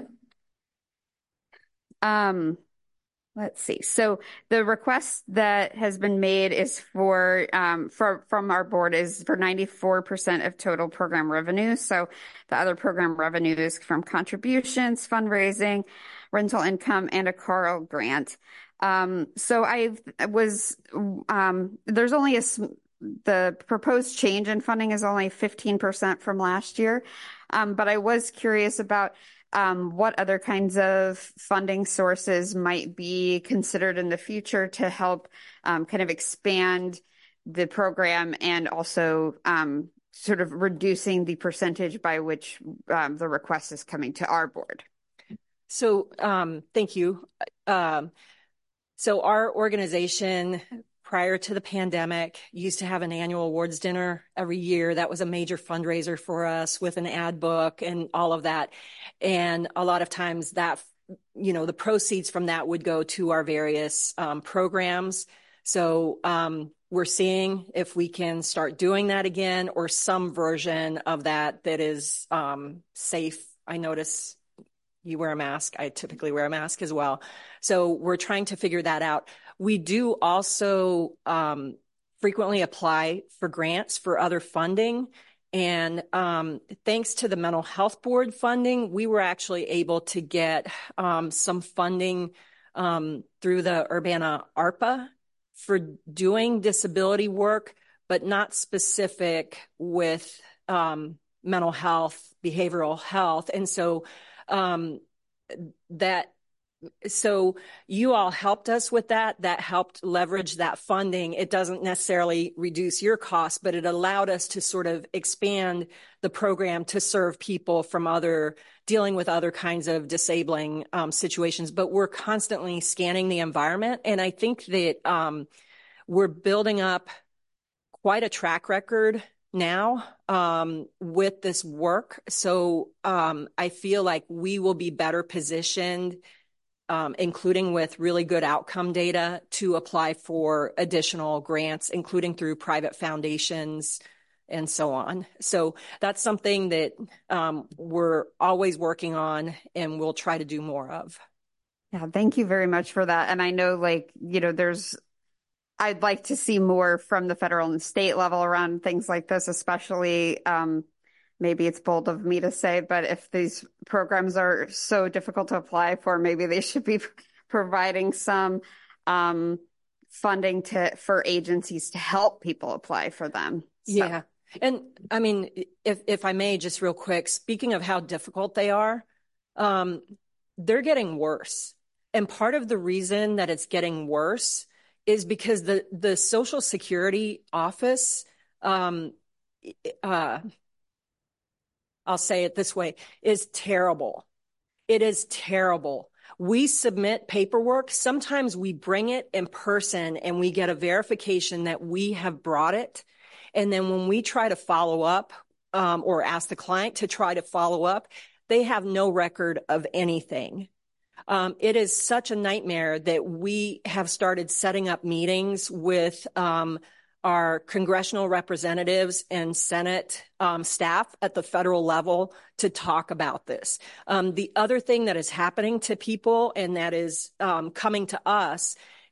Speaker 9: um, let's see. So the request that has been made is for, um, for, from our board is for ninety-four percent of total program revenue. So the other program revenue is from contributions, fundraising, rental income, and a Carl grant. Um, so I was, um, there's only a, the proposed change in funding is only fifteen percent from last year. Um, but I was curious about Um, what other kinds of funding sources might be considered in the future to help um, kind of expand the program, and also um, sort of reducing the percentage by which um, the request is coming to our board?
Speaker 14: So um, thank you. Um, so our organization, prior to the pandemic, used to have an annual awards dinner every year. That was a major fundraiser for us, with an ad book and all of that. And a lot of times that, you know, the proceeds from that would go to our various um, programs. So um, we're seeing if we can start doing that again, or some version of that that is um, safe. I notice you wear a mask. I typically wear a mask as well. So we're trying to figure that out. We do also um, frequently apply for grants for other funding. And um, thanks to the mental health board funding, we were actually able to get um, some funding um, through the Urbana ARPA for doing disability work, but not specific with um, mental health, behavioral health. And so um, that So you all helped us with that. That helped leverage that funding. It doesn't necessarily reduce your costs, but it allowed us to sort of expand the program to serve people from other, dealing with other kinds of disabling um, situations. But we're constantly scanning the environment. And I think that um, we're building up quite a track record now um, with this work. So um, I feel like we will be better positioned, Um, including with really good outcome data, to apply for additional grants, including through private foundations and so on. So that's something that um, we're always working on, and we'll try to do more of.
Speaker 9: Yeah, thank you very much for that. And I know, like, you know, there's, I'd like to see more from the federal and state level around things like this, especially um, maybe it's bold of me to say, but if these programs are so difficult to apply for, maybe they should be providing some um, funding to for agencies to help people apply for them. So.
Speaker 14: Yeah. And I mean, if, if I may, just real quick, speaking of how difficult they are, um, they're getting worse. And part of the reason that it's getting worse is because the, the Social Security office, um, uh, I'll say it this way, is terrible. It is terrible. We submit paperwork. Sometimes we bring it in person and we get a verification that we have brought it. And then when we try to follow up um, or ask the client to try to follow up, they have no record of anything. Um, it is such a nightmare that we have started setting up meetings with um, our congressional representatives and Senate um, staff at the federal level to talk about this. Um, the other thing that is happening to people, and that is um, coming to us,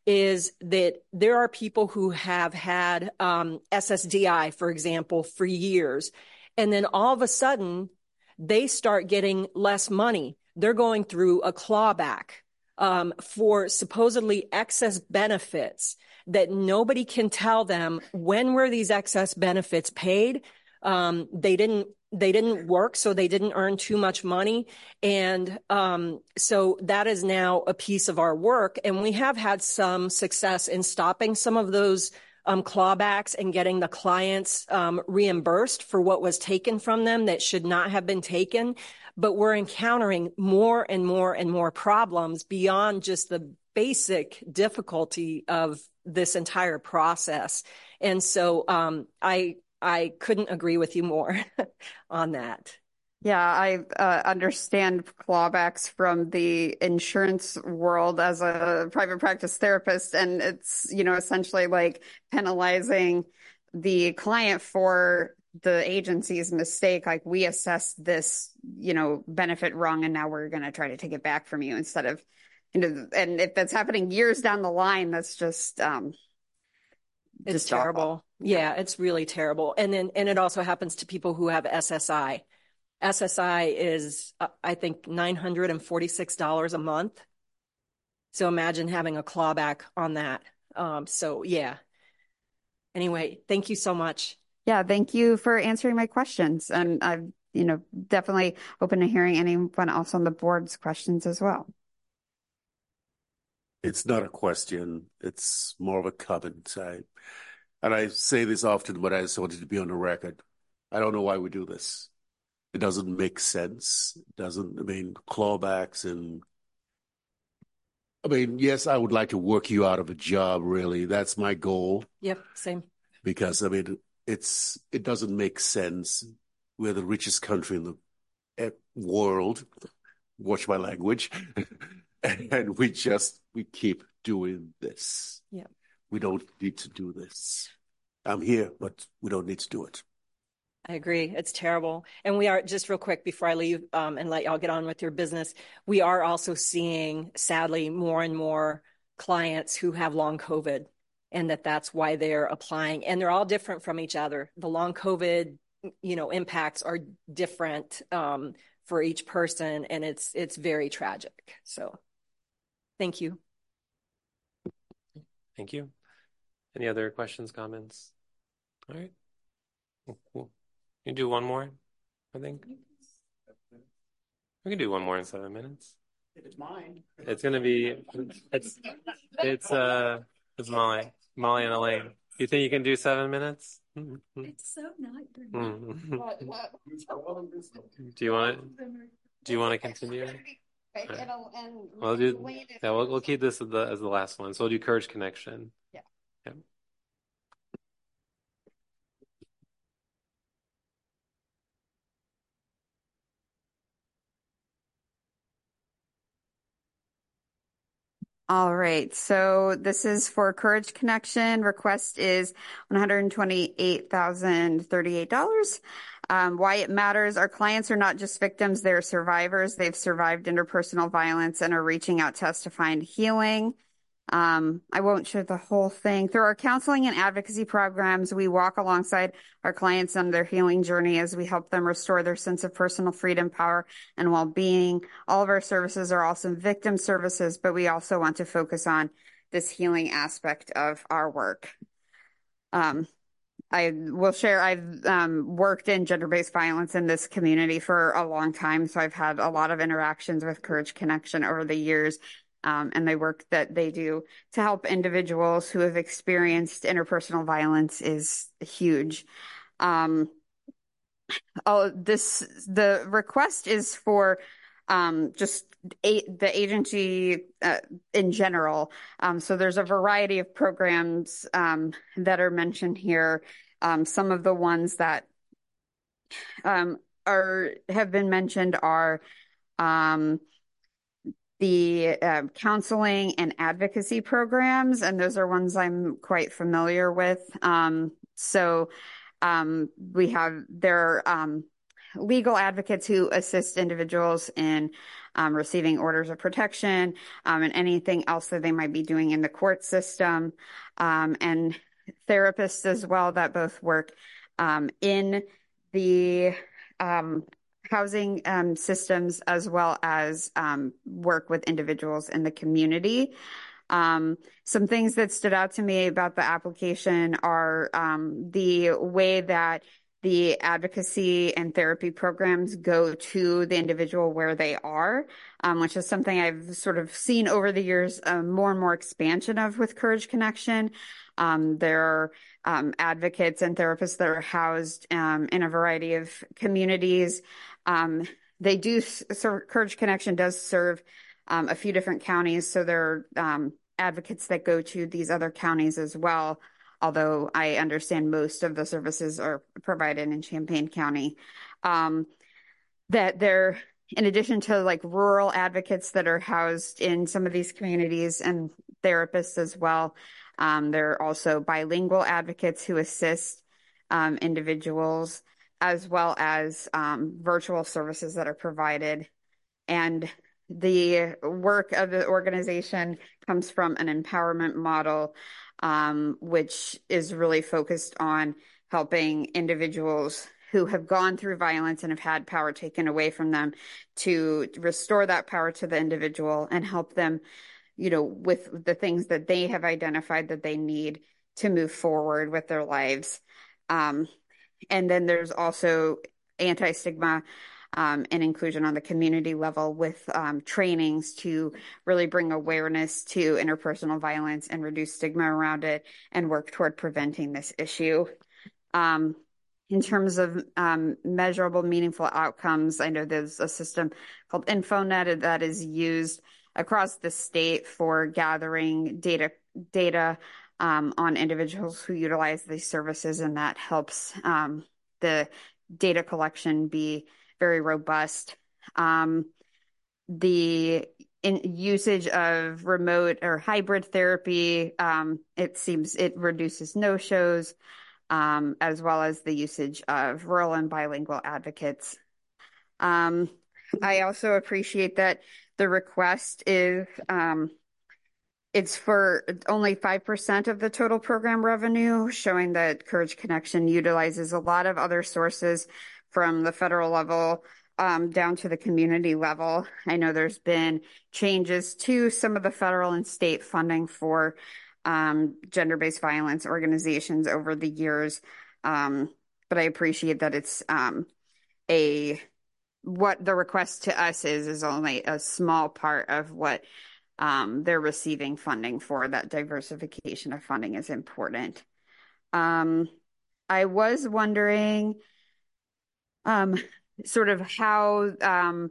Speaker 14: is that there are people who have had um, S S D I, for example, for years. And then all of a sudden, they start getting less money. They're going through a clawback um, for supposedly excess benefits that nobody can tell them when were these excess benefits paid. Um, they didn't they didn't work, so they didn't earn too much money. And um, so that is now a piece of our work. And we have had some success in stopping some of those um, clawbacks and getting the clients um, reimbursed for what was taken from them that should not have been taken. But we're encountering more and more and more problems beyond just the basic difficulty of this entire process. And so um, I I couldn't agree with you more on that.
Speaker 9: Yeah, I uh, understand clawbacks from the insurance world as a private practice therapist. And it's, you know, essentially like penalizing the client for the agency's mistake. Like, we assessed this, you know, benefit wrong, and now we're going to try to take it back from you instead of, you know, and if that's happening years down the line, that's just, um,
Speaker 14: It's
Speaker 9: just
Speaker 14: terrible.
Speaker 9: awful.
Speaker 14: Yeah, it's really terrible. And then, and it also happens to people who have S S I. S S I is, uh, I think, nine hundred forty-six dollars a month. So imagine having a clawback on that. Um, so yeah. Anyway, thank you so much.
Speaker 9: Yeah, thank you for answering my questions. And I'm, you know, definitely open to hearing anyone else on the board's questions as well.
Speaker 13: It's not a question. It's more of a comment. I, and I say this often, but I just wanted to be on the record. I don't know why we do this. It doesn't make sense. It doesn't, I mean, clawbacks and, I mean, yes, I would like to work you out of a job, really. That's my goal.
Speaker 14: Yep, same.
Speaker 13: Because, I mean, it's, it doesn't make sense. We're the richest country in the world. Watch my language. And we just, we keep doing this.
Speaker 14: Yeah.
Speaker 13: We don't need to do this. I'm here, but we don't need to do it.
Speaker 14: I agree. It's terrible. And we are, just real quick before I leave um, and let y'all get on with your business, we are also seeing, sadly, more and more clients who have long COVID, and that that's why they're applying. And they're all different from each other. The long COVID, you know, impacts are different um, for each person, and it's it's very tragic. So thank you.
Speaker 3: Thank you. Any other questions, comments? All right. Cool. You can do one more, I think. We can do one more in seven minutes.
Speaker 1: If it's mine.
Speaker 3: It's gonna be it's it's uh it's Molly. Molly and Elaine. You think you can do seven minutes?
Speaker 2: It's so not.
Speaker 3: Mm-hmm. Do you want it? Do you want to continue?
Speaker 9: Right.
Speaker 3: Right.
Speaker 9: And, and
Speaker 3: We'll do. Yeah, we'll we'll keep this as the as the last one. So we'll do Courage Connection.
Speaker 9: Yeah.
Speaker 3: Yeah.
Speaker 9: All right. So this is for Courage Connection. Request is one hundred twenty-eight thousand thirty-eight dollars. Um, why it matters. Our clients are not just victims. They're survivors. They've survived interpersonal violence and are reaching out to us to find healing. Um, I won't share the whole thing. Through our counseling and advocacy programs, we walk alongside our clients on their healing journey as we help them restore their sense of personal freedom, power, and well-being. All of our services are also victim services, but we also want to focus on this healing aspect of our work. Um, I will share, I've um, worked in gender-based violence in this community for a long time, so I've had a lot of interactions with Courage Connection over the years. Um, and the work that they do to help individuals who have experienced interpersonal violence is huge. Um, oh, this the request is for um, just a, the agency uh, in general. Um, so there's a variety of programs um, that are mentioned here. Um, some of the ones that um, are have been mentioned are um, the uh, counseling and advocacy programs, and those are ones I'm quite familiar with. Um, so um, we have there um, legal advocates who assist individuals in um, receiving orders of protection um, and anything else that they might be doing in the court system, um, and therapists as well that both work um, in the um, housing um, systems as well as um, work with individuals in the community. Um, some things that stood out to me about the application are um, the way that the advocacy and therapy programs go to the individual where they are, um, which is something I've sort of seen over the years, uh, more and more expansion of with Courage Connection. Um, there are um, advocates and therapists that are housed um, in a variety of communities. Um, they do serve, Courage Connection does serve um, a few different counties, so there are um, advocates that go to these other counties as well, although I understand most of the services are provided in Champaign County. Um, that they're, in addition to like rural advocates that are housed in some of these communities and therapists as well, um, there are also bilingual advocates who assist um, individuals, as well as um, virtual services that are provided. And the work of the organization comes from an empowerment model, um, which is really focused on helping individuals who have gone through violence and have had power taken away from them to restore that power to the individual and help them, you know, with the things that they have identified that they need to move forward with their lives. Um, and then there's also anti-stigma Um, and inclusion on the community level with um, trainings to really bring awareness to interpersonal violence and reduce stigma around it and work toward preventing this issue. Um, in terms of um, measurable, meaningful outcomes, I know there's a system called InfoNet that is used across the state for gathering data data um, on individuals who utilize these services, and that helps um, the data collection be very robust. Um, the in usage of remote or hybrid therapy, um, it seems it reduces no-shows, um, as well as the usage of rural and bilingual advocates. Um, I also appreciate that the request is um, it's for only five percent of the total program revenue, showing that Courage Connection utilizes a lot of other sources from the federal level um, down to the community level. I know there's been changes to some of the federal and state funding for um, gender-based violence organizations over the years, um, but I appreciate that it's um, a what the request to us is is only a small part of what um, they're receiving funding for. That diversification of funding is important. Um, I was wondering Um, sort of how um,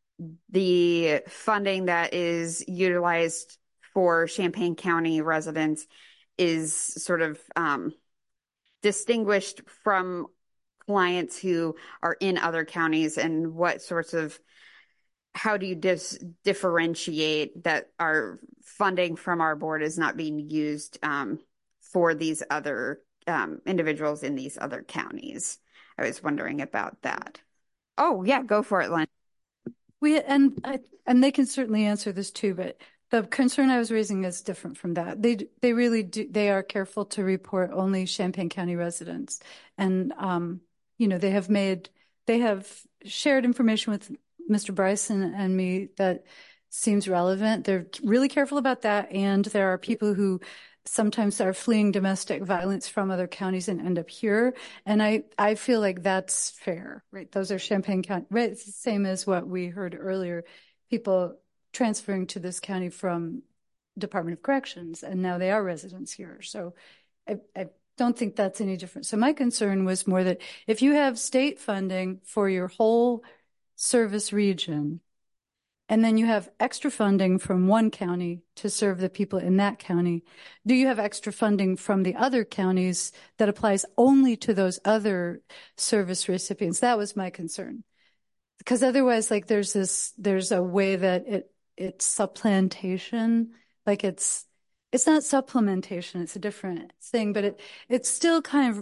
Speaker 9: the funding that is utilized for Champaign County residents is sort of um, distinguished from clients who are in other counties, and what sorts of, how do you dis- differentiate that our funding from our board is not being used um, for these other um, individuals in these other counties? I was wondering about that. Oh, yeah, go for it, Lynn.
Speaker 2: We and I, and they can certainly answer this too, but the concern I was raising is different from that. They they really do. They are careful to report only Champaign County residents, and um, you know, they have made they have shared information with Mister Bryson and me that seems relevant. They're really careful about that, and there are people who sometimes are fleeing domestic violence from other counties and end up here. And I, I feel like that's fair, right? Those are Champaign County, right? It's the same as what we heard earlier, people transferring to this county from Department of Corrections, and now they are residents here. So I, I don't think that's any different. So my concern was more that if you have state funding for your whole service region, and then you have extra funding from one county to serve the people in that county, do you have extra funding from the other counties that applies only to those other service recipients? That was my concern. Because otherwise, like there's this, there's a way that it, it's supplantation, like it's, it's not supplementation, it's a different thing, but it, it's still kind of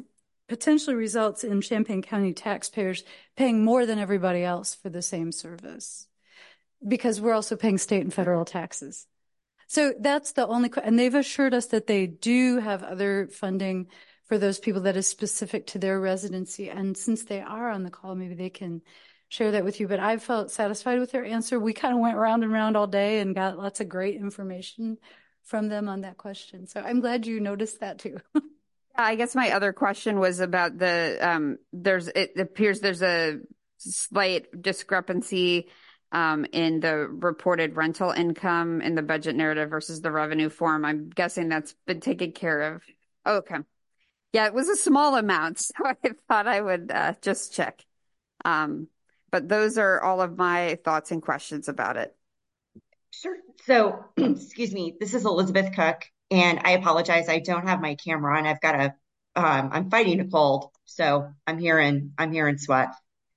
Speaker 2: potentially results in Champaign County taxpayers paying more than everybody else for the same service, because we're also paying state and federal taxes. So that's the only, and they've assured us that they do have other funding for those people that is specific to their residency. And since they are on the call, maybe they can share that with you. But I felt satisfied with their answer. We kind of went round and round all day and got lots of great information from them on that question. So I'm glad you noticed that too.
Speaker 9: I guess my other question was about the, um, there's, it appears there's a slight discrepancy um, in the reported rental income in the budget narrative versus the revenue form. I'm guessing that's been taken care of. Okay. Yeah, it was a small amount, so I thought I would uh, just check. Um, but those are all of my thoughts and questions about it.
Speaker 15: Sure. So, excuse me, this is Elizabeth Cook, and I apologize. I don't have my camera on. I've got a, um, I'm fighting a cold, so I'm here in, I'm here in sweat.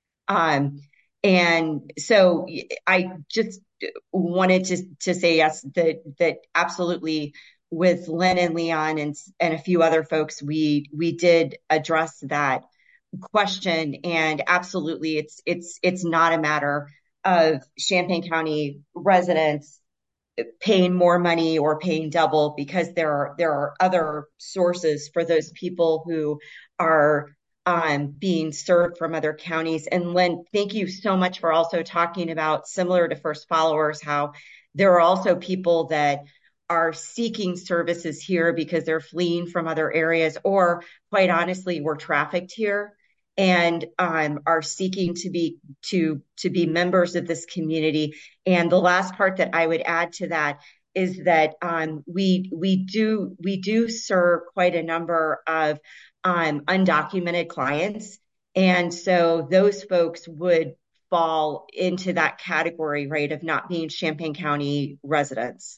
Speaker 15: Um, and so I just wanted to, to say yes, that, that absolutely with Lynn and Leon and, and a few other folks, we, we did address that question, and absolutely it's, it's, it's not a matter of Champaign County residents paying more money or paying double, because there are, there are other sources for those people who are um, being served from other counties. And Lynn, thank you so much for also talking about, similar to First Followers, how there are also people that are seeking services here because they're fleeing from other areas, or quite honestly, were trafficked here and um, are seeking to be to to be members of this community. And the last part that I would add to that is that um, we we do we do serve quite a number of um, undocumented clients, and so those folks would fall into that category, right, of not being Champaign County residents.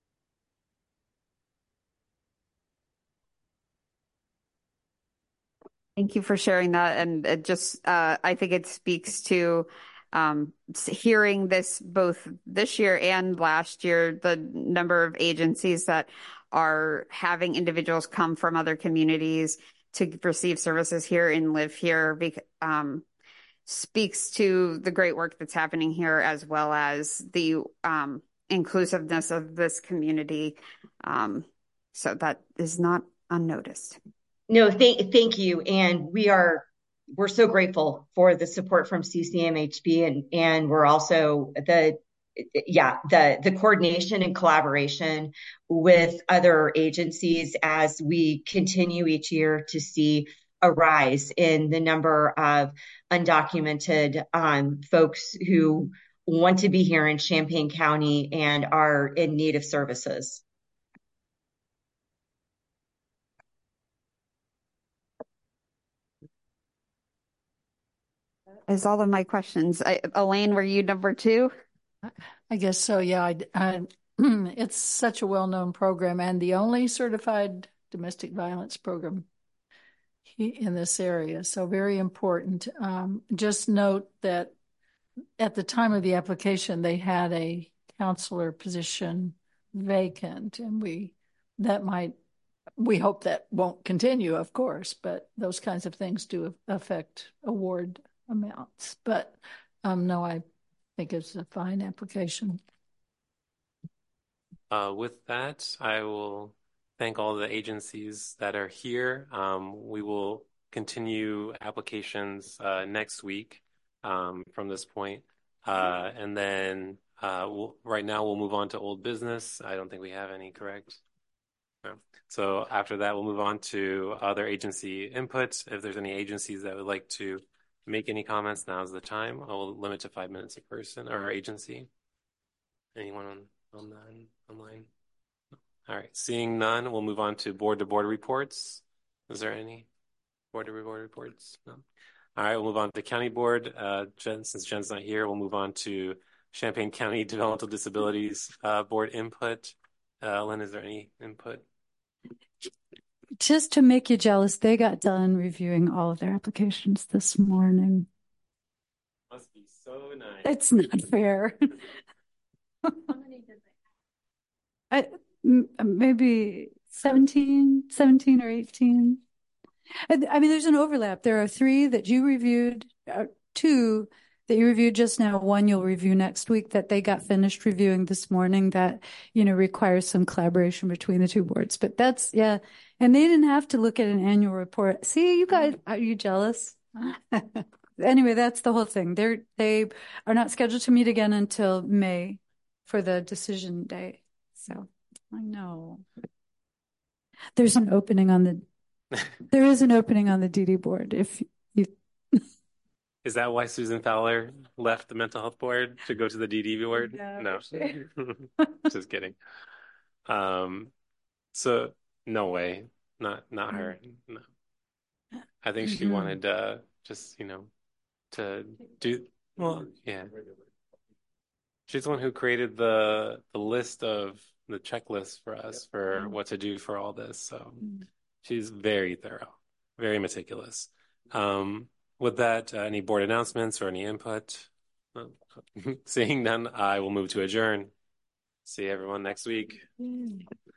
Speaker 9: Thank you for sharing that. And it just, uh, I think it speaks to um, hearing this both this year and last year, the number of agencies that are having individuals come from other communities to receive services here and live here, um, speaks to the great work that's happening here, as well as the um, inclusiveness of this community. Um, so that is not unnoticed.
Speaker 15: No, thank, thank you. And we are, we're so grateful for the support from C C M H B, and, and we're also the, yeah, the, the coordination and collaboration with other agencies as we continue each year to see a rise in the number of undocumented um, folks who want to be here in Champaign County and are in need of services.
Speaker 9: Is all of my questions. I, Elaine, were you number two?
Speaker 6: I guess so. Yeah. I, I, it's such a well-known program, and the only certified domestic violence program in this area. So very important. Um, just note that at the time of the application, they had a counselor position vacant, and we, that might, we hope that won't continue, of course, but those kinds of things do affect award amounts. But um, no, I think it's a fine application.
Speaker 3: Uh, with that, I will thank all the agencies that are here. Um, we will continue applications uh, next week um, from this point. Uh, and then uh, we'll, right now we'll move on to old business. I don't think we have any, correct? No. So after that, we'll move on to other agency inputs. If there's any agencies that would like to make any comments, now's the time. I will limit to five minutes a person or agency. Anyone on, on that, online? All right, seeing none, we'll move on to board-to-board reports. Is there any board-to-board reports? No. All right, we'll move on to county board. Uh, Jen, since Jen's not here, we'll move on to Champaign County Developmental Disabilities uh, Board input. Uh, Lynn, is there any input?
Speaker 2: Just to make you jealous, they got done reviewing all of their applications this morning.
Speaker 3: Must be so nice.
Speaker 2: It's not fair. How many did they have? I, maybe seventeen, seventeen or eighteen. I mean, there's an overlap. There are three that you reviewed, uh, two that you reviewed just now, one you'll review next week that they got finished reviewing this morning that, you know, requires some collaboration between the two boards. But that's, yeah. And they didn't have to look at an annual report. See, you guys, are you jealous? Anyway, that's the whole thing. They're, they are not scheduled to meet again until May for the decision day. So I know. There's an opening on the, there is an opening on the D D board if you.
Speaker 3: Is that why Susan Fowler left the mental health board to go to the D D board?
Speaker 2: Yeah,
Speaker 3: No,
Speaker 2: sure.
Speaker 3: just kidding. Um, so no way, not not her. No, I think she
Speaker 2: Mhm.
Speaker 3: wanted uh just you know to do well. Yeah, she's the one who created the the list of the checklist for us for what to do for all this. So she's very thorough, very meticulous. Um, with that, uh, any board announcements or any input? Well, seeing none, I will move to adjourn. See everyone next week.